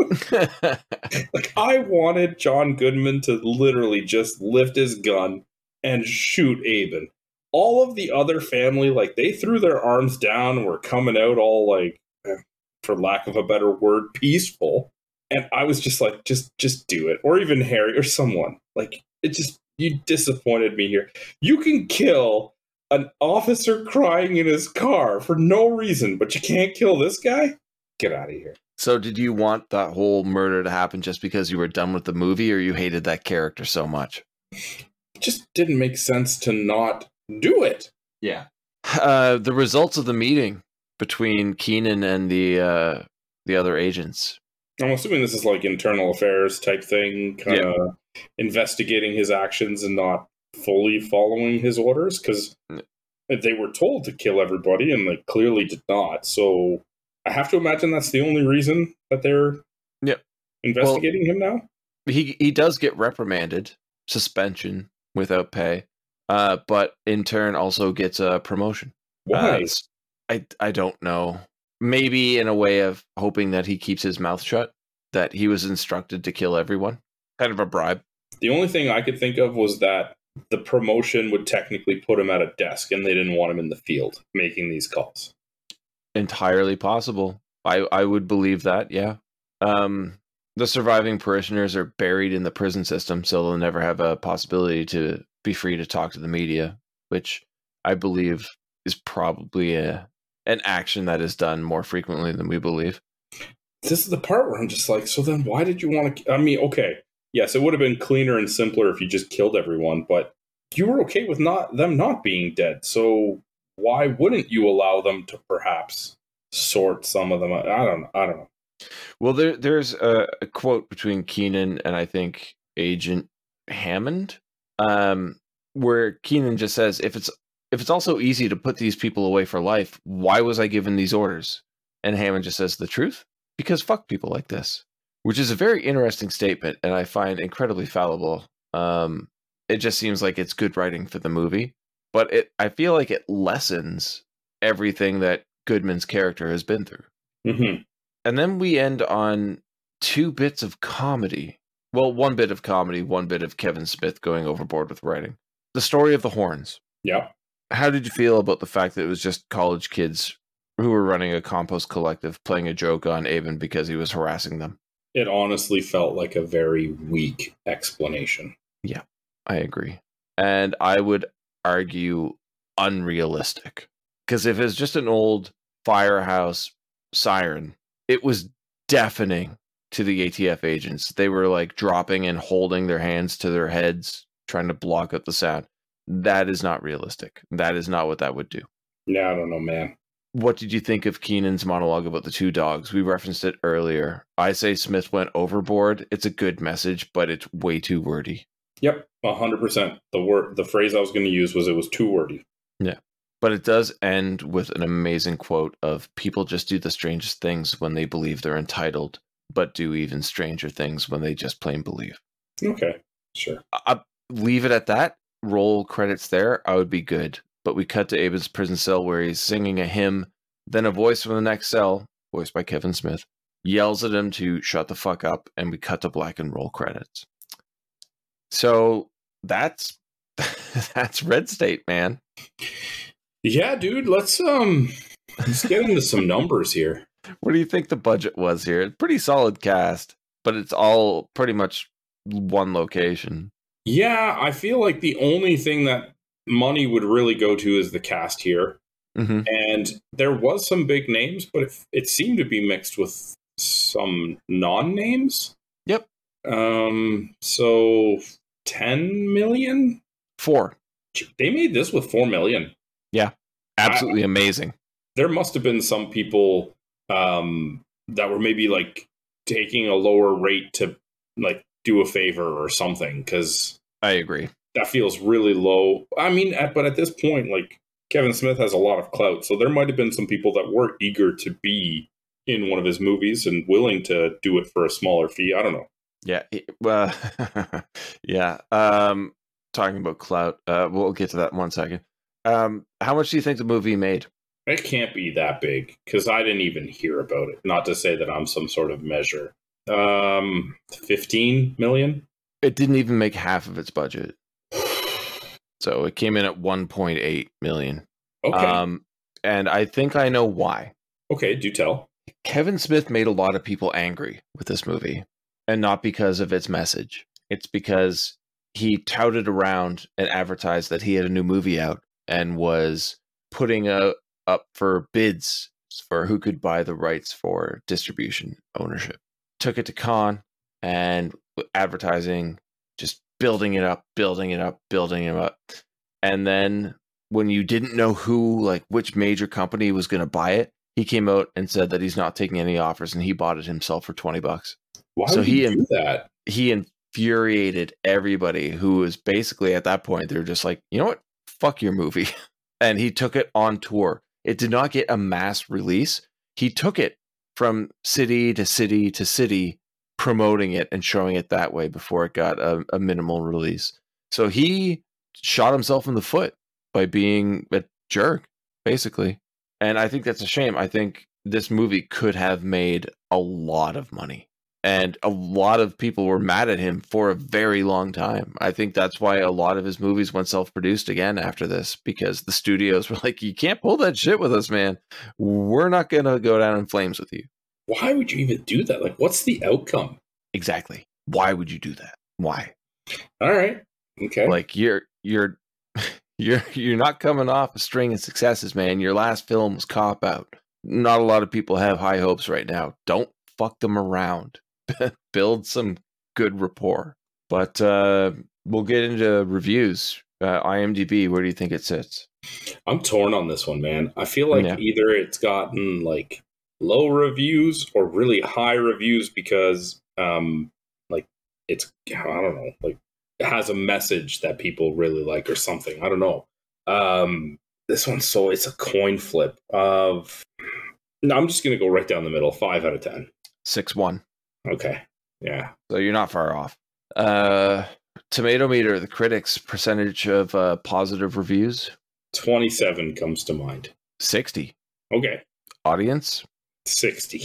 Like, I wanted John Goodman to literally just lift his gun and shoot Aben. All of the other family, like, they threw their arms down and were coming out all, like, for lack of a better word, peaceful. And I was just like, just just do it. Or even Harry or someone. Like, it just, you disappointed me here. You can kill an officer crying in his car for no reason, but you can't kill this guy? Get out of here. So did you want that whole murder to happen just because you were done with the movie, or you hated that character so much? It just didn't make sense to not do it. Yeah. Uh, the results of the meeting between Keenan and the uh, the other agents. I'm assuming this is like internal affairs type thing, kind of yeah. investigating his actions and not fully following his orders, because they were told to kill everybody and they clearly did not. So I have to imagine that's the only reason that they're yep. investigating well, him now. He he does get reprimanded, suspension without pay. Uh, but in turn also gets a promotion. Why? Uh, I I don't know. Maybe in a way of hoping that he keeps his mouth shut, that he was instructed to kill everyone. Kind of a bribe. The only thing I could think of was that the promotion would technically put him at a desk and they didn't want him in the field making these calls. Entirely possible. I, I would believe that, yeah. Um, the surviving parishioners are buried in the prison system, so they'll never have a possibility to be free to talk to the media, which I believe is probably a an action that is done more frequently than we believe. This is the part where I'm just like, so then why did you want to... I mean, okay, yes, it would have been cleaner and simpler if you just killed everyone, but you were okay with not them not being dead. So why wouldn't you allow them to perhaps sort some of them out? I don't know. I don't know. Well, there there's a, a quote between Keenan and I think Agent Hammond, um, where Keenan just says, "If it's if it's also easy to put these people away for life, why was I given these orders?" And Hammond just says, "The truth, because fuck people like this," which is a very interesting statement, and I find incredibly fallible. Um, it just seems like it's good writing for the movie, but it I feel like it lessens everything that Goodman's character has been through. Mm-hmm. And then we end on two bits of comedy. Well, one bit of comedy, one bit of Kevin Smith going overboard with writing. The story of the horns. Yeah. How did you feel about the fact that it was just college kids who were running a compost collective playing a joke on Aben because he was harassing them? It honestly felt like a very weak explanation. Yeah, I agree. And I would argue unrealistic. Because if it's just an old firehouse siren, it was deafening to the A T F agents. They were like dropping and holding their hands to their heads, trying to block out the sound. That is not realistic. That is not what that would do. Yeah, I don't know, man. What did you think of Keenan's monologue about the two dogs? We referenced it earlier. I say Smith went overboard. It's a good message, but it's way too wordy. Yep, one hundred percent. The word, the phrase I was going to use was it was too wordy. Yeah. But it does end with an amazing quote of people just do the strangest things when they believe they're entitled, but do even stranger things when they just plain believe. Okay, sure. I, leave it at that. Roll credits there. I would be good. But we cut to Aben's prison cell where he's singing a hymn. Then a voice from the next cell, voiced by Kevin Smith, yells at him to shut the fuck up. And we cut to black and roll credits. So that's that's Red State, man. Yeah, dude, let's um let's get into some numbers here. What do you think the budget was here? Pretty solid cast, but it's all pretty much one location. Yeah, I feel like the only thing that money would really go to is the cast here. Mm-hmm. And there was some big names, but it, it seemed to be mixed with some non-names. Yep. Um, so ten million? Four. They made this with four million. Yeah, absolutely I, amazing. There must have been some people um, that were maybe like taking a lower rate to like do a favor or something, because I agree. That feels really low. I mean, at, but at this point, like Kevin Smith has a lot of clout, so there might have been some people that were eager to be in one of his movies and willing to do it for a smaller fee. I don't know. Yeah, well, yeah. Um, talking about clout, uh, we'll get to that in one second. Um, how much do you think the movie made? It can't be that big because I didn't even hear about it. Not to say that I'm some sort of measure. Um, fifteen million? It didn't even make half of its budget. So it came in at one point eight million. Okay. Um, and I think I know why. Okay, do tell. Kevin Smith made a lot of people angry with this movie, and not because of its message. It's because he touted around and advertised that he had a new movie out and was putting a, up for bids for who could buy the rights for distribution ownership. Took it to Cannes and advertising, just building it up, building it up, building it up. And then when you didn't know who, like which major company was going to buy it, he came out and said that he's not taking any offers and he bought it himself for twenty bucks. Why so would he he do that? He infuriated everybody who was basically at that point, they're just like, you know what? Fuck your movie. And he took it on tour. It did not get a mass release. He took it from city to city to city, promoting it and showing it that way before it got a, a minimal release. So he shot himself in the foot by being a jerk, basically. And I think that's a shame. I think this movie could have made a lot of money. And a lot of people were mad at him for a very long time. I think that's why a lot of his movies went self-produced again after this, because the studios were like, you can't pull that shit with us, man. We're not going to go down in flames with you. Why would you even do that? Like, what's the outcome? Exactly. Why would you do that? Why? All right. Okay. Like, you're, you're, you're, you're not coming off a string of successes, man. Your last film was Cop Out. Not a lot of people have high hopes right now. Don't fuck them around. Build some good rapport. But uh, we'll get into reviews. Uh, IMDb, where do you think it sits? I'm torn on this one, man. I feel like Yeah. either it's gotten like low reviews or really high reviews because, um, like it's I don't know, like it has a message that people really like or something. I don't know. Um, this one's so it's a coin flip of. No, I'm just gonna go right down the middle. Five out of ten. six one. Okay. Yeah. So you're not far off. Uh, Tomato meter, the critics' percentage of uh, positive reviews? twenty-seven comes to mind. sixty. Okay. Audience? sixty.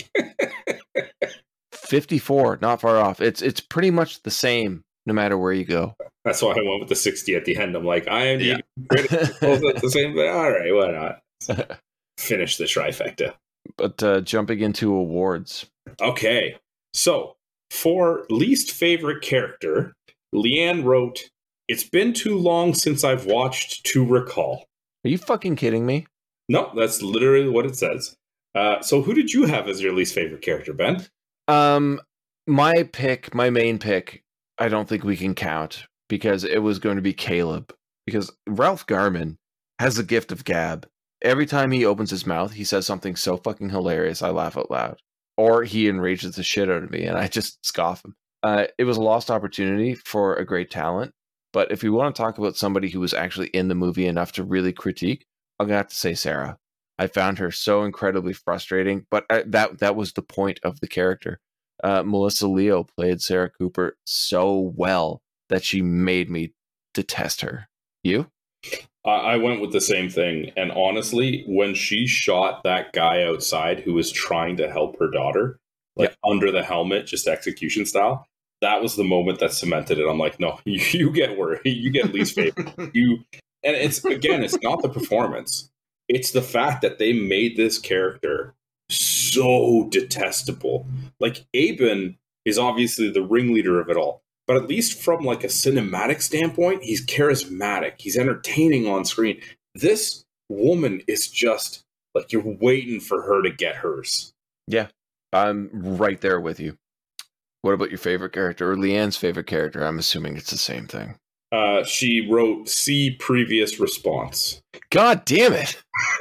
fifty-four. Not far off. It's it's pretty much the same no matter where you go. That's why I went with the sixty at the end. I'm like, I am Yeah. critics both at the same thing. All right, why not? Finish the trifecta. But uh, jumping into awards. Okay. So, for least favorite character, Leanne wrote, "It's been too long since I've watched to recall." Are you fucking kidding me? No, that's literally what it says. Uh, so, who did you have as your least favorite character, Ben? Um, my pick, my main pick, I don't think we can count because it was going to be Caleb. Because Ralph Garman has the gift of gab. Every time he opens his mouth, he says something so fucking hilarious, I laugh out loud. Or he enrages the shit out of me, and I just scoff him. Uh, it was a lost opportunity for a great talent. But if we want to talk about somebody who was actually in the movie enough to really critique, I'm going to have to say Sarah. I found her so incredibly frustrating, but I, that that was the point of the character. Uh, Melissa Leo played Sarah Cooper so well that she made me detest her. You? I, I went with the same thing. And honestly, when she shot that guy outside who was trying to help her daughter, like Yeah. under the helmet, just execution style, that was the moment that cemented it. I'm like, no, you, you get worried. You get least favorite. you, and it's, again, it's not the performance. It's the fact that they made this character so detestable. Like, Aben is obviously the ringleader of it all. But at least from like a cinematic standpoint, he's charismatic. He's entertaining on screen. This woman is just like you're waiting for her to get hers. Yeah, I'm right there with you. What about your favorite character or Leanne's favorite character? I'm assuming it's the same thing. Uh, she wrote, "See previous response." God damn it!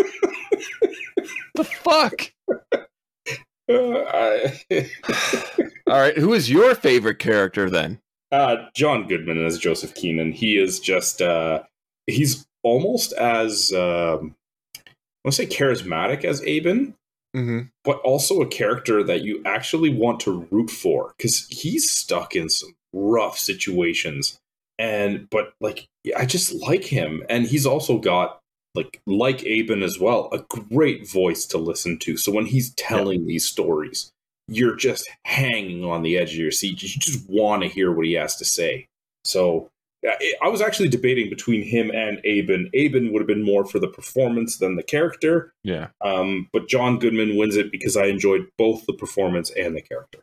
The fuck? Uh, I, All right, who is your favorite character then? uh, John Goodman as Joseph Keenan. He is just uh, he's almost as um, I want to say charismatic as Aben. Mm-hmm. But also a character that you actually want to root for because he's stuck in some rough situations. And, but like, I just like him. And he's also got, like, like Aben as well, a great voice to listen to. So when he's telling yeah. these stories, you're just hanging on the edge of your seat. You just want to hear what he has to say. So I was actually debating between him and Aben. Aben would have been more for the performance than the character. Yeah. Um, but John Goodman wins it because I enjoyed both the performance and the character.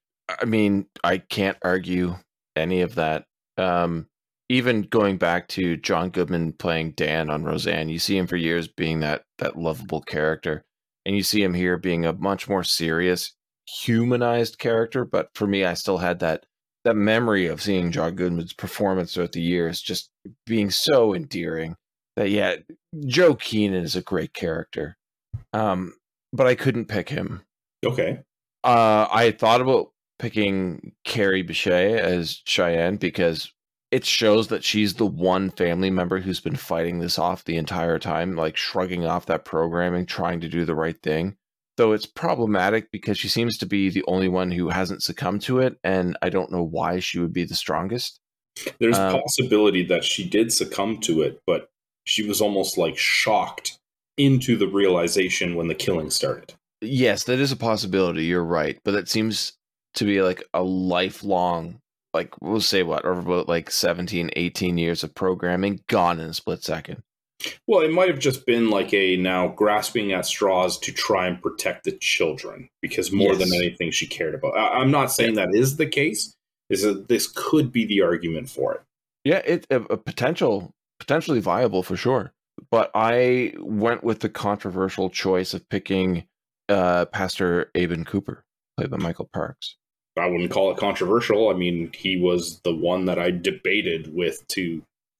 I mean, I can't argue any of that. Um, even going back to John Goodman playing Dan on Roseanne, you see him for years being that that lovable character. And you see him here being a much more serious, humanized character. But for me, I still had that that memory of seeing John Goodman's performance throughout the years just being so endearing that, yeah, Joe Keenan is a great character. Um, but I couldn't pick him. Okay. Uh, I had thought about picking Carrie Bechet as Cheyenne because it shows that she's the one family member who's been fighting this off the entire time, like shrugging off that programming, trying to do the right thing. Though it's problematic because she seems to be the only one who hasn't succumbed to it, and I don't know why she would be the strongest. There's um, a possibility that she did succumb to it, but she was almost like shocked into the realization when the killing started. Yes, that is a possibility. You're right. But that seems to be like a lifelong, like we'll say what, over about like seventeen, eighteen years of programming gone in a split second. Well, it might have just been like a now grasping at straws to try and protect the children because more Yes. than anything she cared about. I- I'm not saying that is the case. Is that this could be the argument for it. Yeah, it's a, a potential, potentially viable for sure. But I went with the controversial choice of picking uh, Pastor Aben Cooper, played by Michael Parks. I wouldn't call it controversial. I mean, he was the one that I debated with to take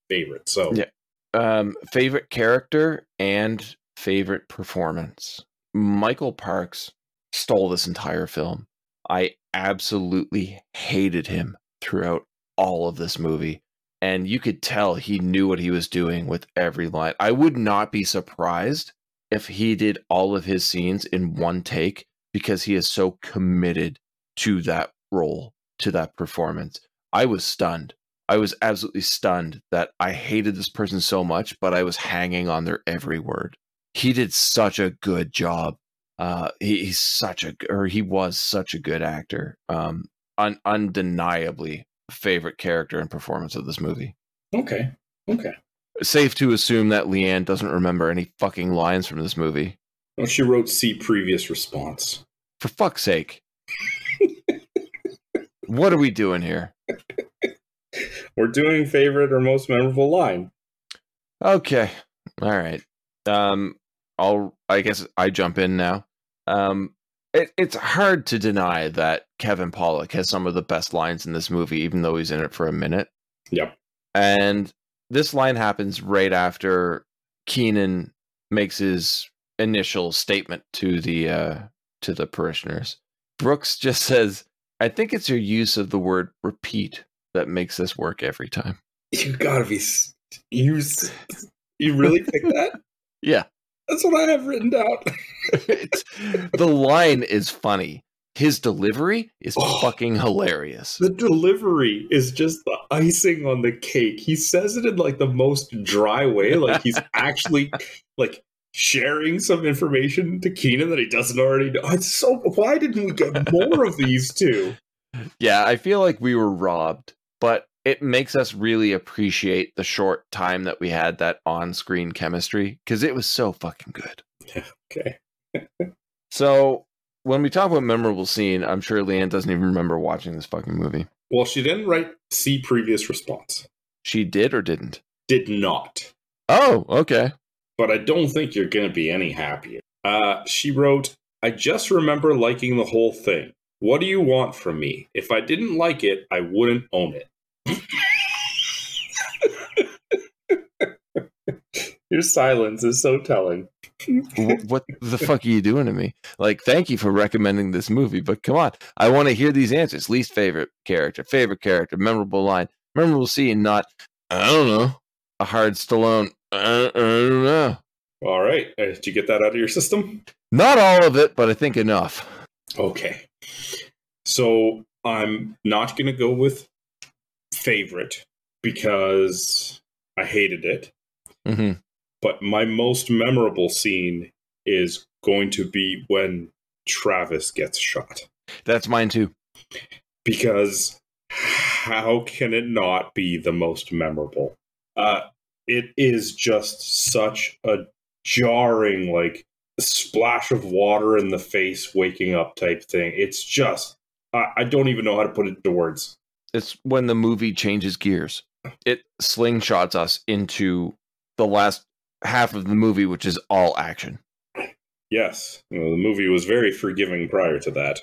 favorite. So yeah, um, favorite character and favorite performance. Michael Parks stole this entire film. I absolutely hated him throughout all of this movie. And you could tell he knew what he was doing with every line. I would not be surprised if he did all of his scenes in one take because he is so committed to that role, to that performance. I was stunned. I was absolutely stunned that I hated this person so much, but I was hanging on their every word. He did such a good job. Uh, he, he's such a, or he was such a good actor. Um, un, undeniably favorite character and performance of this movie. Okay. Okay. Safe to assume that Leanne doesn't remember any fucking lines from this movie. Well, she wrote "see previous response." For fuck's sake. What are we doing here? We're doing favorite or most memorable line. Okay. All right. Um, I'll, I guess I jump in now. Um, it, it's hard to deny that Kevin Pollak has some of the best lines in this movie, even though he's in it for a minute. Yep. And this line happens right after Keenan makes his initial statement to the uh, to the parishioners. Brooks just says, "I think it's your use of the word repeat that makes this work every time." You gotta be you. You really think that? Yeah, that's what I have written down. It's, the line is funny. His delivery is oh, fucking hilarious. The delivery is just the icing on the cake. He says it in like the most dry way, like he's actually like sharing some information to Keenan that he doesn't already know. It's so why didn't we get more of these two? Yeah, I feel like we were robbed, but it makes us really appreciate the short time that we had that on-screen chemistry because it was so fucking good. Yeah, okay. So when we talk about memorable scene, I'm sure Leanne doesn't even remember watching this fucking movie. Well, she didn't write "see previous response." She did or didn't? Did not. Oh, okay. But I don't think you're going to be any happier. Uh, she wrote, "I just remember liking the whole thing. What do you want from me? If I didn't like it, I wouldn't own it." Your silence is so telling. what, what the fuck are you doing to me? Like, thank you for recommending this movie, but come on. I want to hear these answers. Least favorite character, favorite character, memorable line, memorable scene, not, I don't know, a hard Stallone. I, I don't know. All right. Uh, did you get that out of your system? Not all of it, but I think enough. Okay. So I'm not going to go with favorite because I hated it. Mm-hmm. But my most memorable scene is going to be when Travis gets shot. That's mine too. Because how can it not be the most memorable? Uh, it is just such a jarring, like, splash of water in the face, waking up type thing. It's just, I, I don't even know how to put it into words. It's when the movie changes gears. It slingshots us into the last half of the movie, which is all action. Yes. You know, the movie was very forgiving prior to that.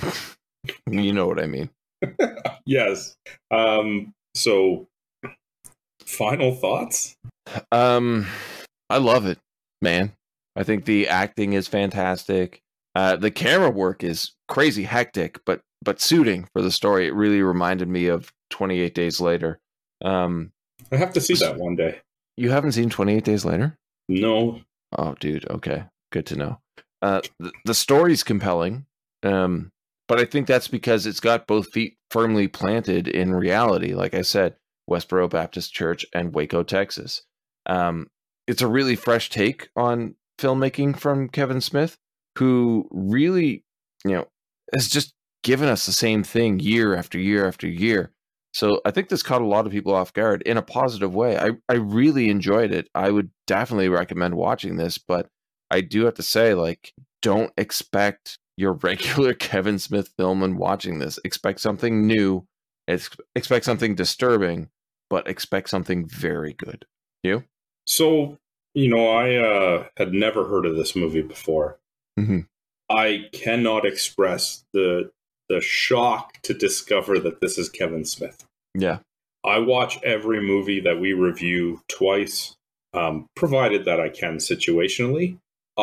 You know what I mean. Yes. Um, so, final thoughts? Um, I love it, man. I think the acting is fantastic. Uh, the camera work is crazy hectic, but but suiting for the story. It really reminded me of twenty-eight Days Later. Um, I have to see that one day. You haven't seen twenty-eight Days Later? No. Oh, dude. Okay. Good to know. Uh, the, the story's compelling, um, but I think that's because it's got both feet firmly planted in reality. Like I said, Westboro Baptist Church and Waco, Texas. Um, it's a really fresh take on filmmaking from Kevin Smith, who really, you know, has just given us the same thing year after year after year. So I think this caught a lot of people off guard in a positive way. I, I really enjoyed it. I would definitely recommend watching this, but I do have to say, like, don't expect your regular Kevin Smith film when watching this. Expect something new. Ex- expect something disturbing, but expect something very good. You? So, you know, I uh, had never heard of this movie before. Mm-hmm. I cannot express the the shock to discover that this is Kevin Smith. Yeah. I watch every movie that we review twice, um, provided that I can situationally.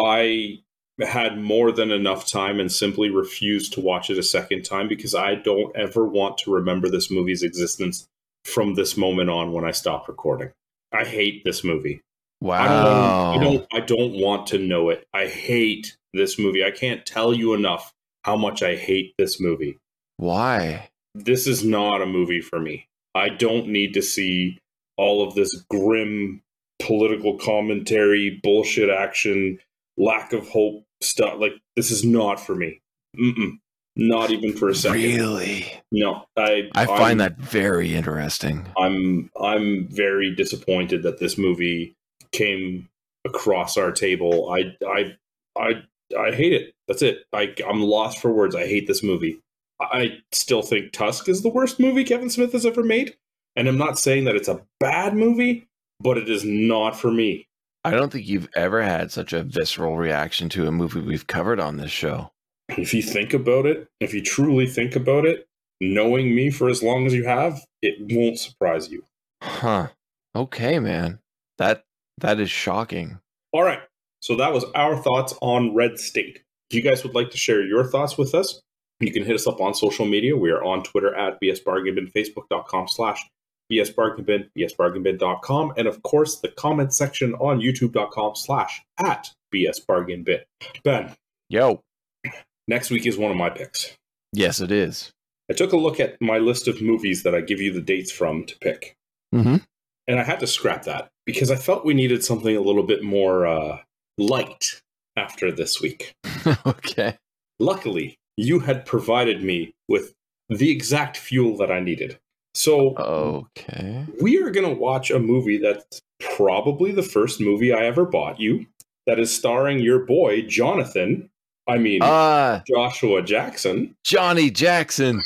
I had more than enough time and simply refused to watch it a second time because I don't ever want to remember this movie's existence from this moment on when I stop recording. I hate this movie. Wow. I don't, I don't, I don't want to know it. I hate this movie. I can't tell you enough how much I hate this movie. Why? This is not a movie for me. I don't need to see all of this grim political commentary, bullshit action, lack of hope stuff. Like, this is not for me. Mm-mm. Not even for a second. Really? No. I I find I'm, that very interesting. I'm I'm very disappointed that this movie came across our table. I I I I hate it. That's it. I I'm lost for words. I hate this movie. I still think Tusk is the worst movie Kevin Smith has ever made. And I'm not saying that it's a bad movie, but it is not for me. I don't think you've ever had such a visceral reaction to a movie we've covered on this show. If you think about it, if you truly think about it, knowing me for as long as you have, it won't surprise you. Huh. Okay, man. That that is shocking. All right. So that was our thoughts on Red State. If you guys would like to share your thoughts with us, you can hit us up on social media. We are on Twitter at B S Bargain Bin, Facebook.com slash BS Bargain Bin, B S Bargain Bin dot com, and of course the comment section on YouTube.com slash at BS Bargain Bin. Ben. Yo. Next week is one of my picks. Yes, it is. I took a look at my list of movies that I give you the dates from to pick. Mm-hmm. And I had to scrap that because I felt we needed something a little bit more uh, light after this week. Okay. Luckily, you had provided me with the exact fuel that I needed. So okay, we are going to watch a movie that's probably the first movie I ever bought you that is starring your boy, Jonathan. I mean, uh, Joshua Jackson. Johnny Jackson.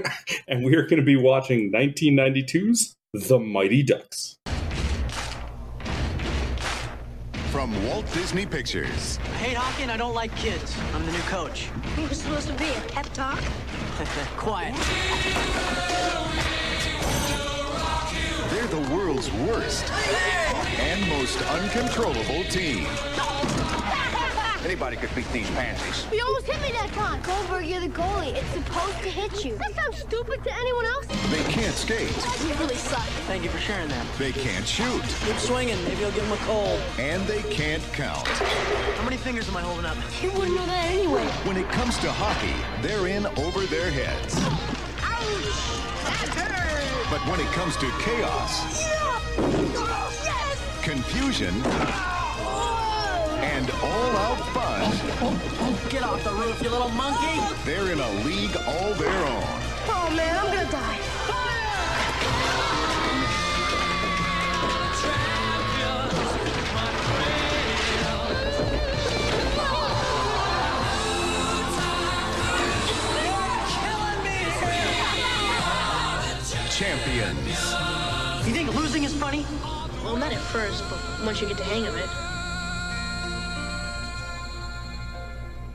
And we are going to be watching nineteen ninety-two's The Mighty Ducks. From Walt Disney Pictures. I hate hockey and I don't like kids. I'm the new coach. Who was supposed to be a pep talk? Quiet. They're the world's worst and most uncontrollable team. Anybody could beat these pansies. You almost hit me that time. Goldberg, you're the goalie. It's supposed to hit you. That sounds stupid to anyone else. They can't skate. You really suck. Thank you for sharing that. They can't shoot. Keep swinging. Maybe I'll give him a cold. And they can't count. How many fingers am I holding up? You wouldn't know that anyway. When it comes to hockey, they're in over their heads. Ouch! That hurt! But when it comes to chaos, Yeah! Oh, yes! confusion, and all-out fun, Get off the roof, you little monkey! they're in a league all their own. Oh, man, I'm gonna die. Champions. You think losing is funny? Well, not at first, but once you get the hang of it.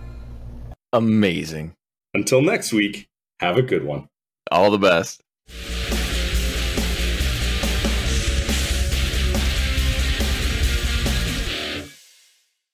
Amazing. Until next week, have a good one. All the best.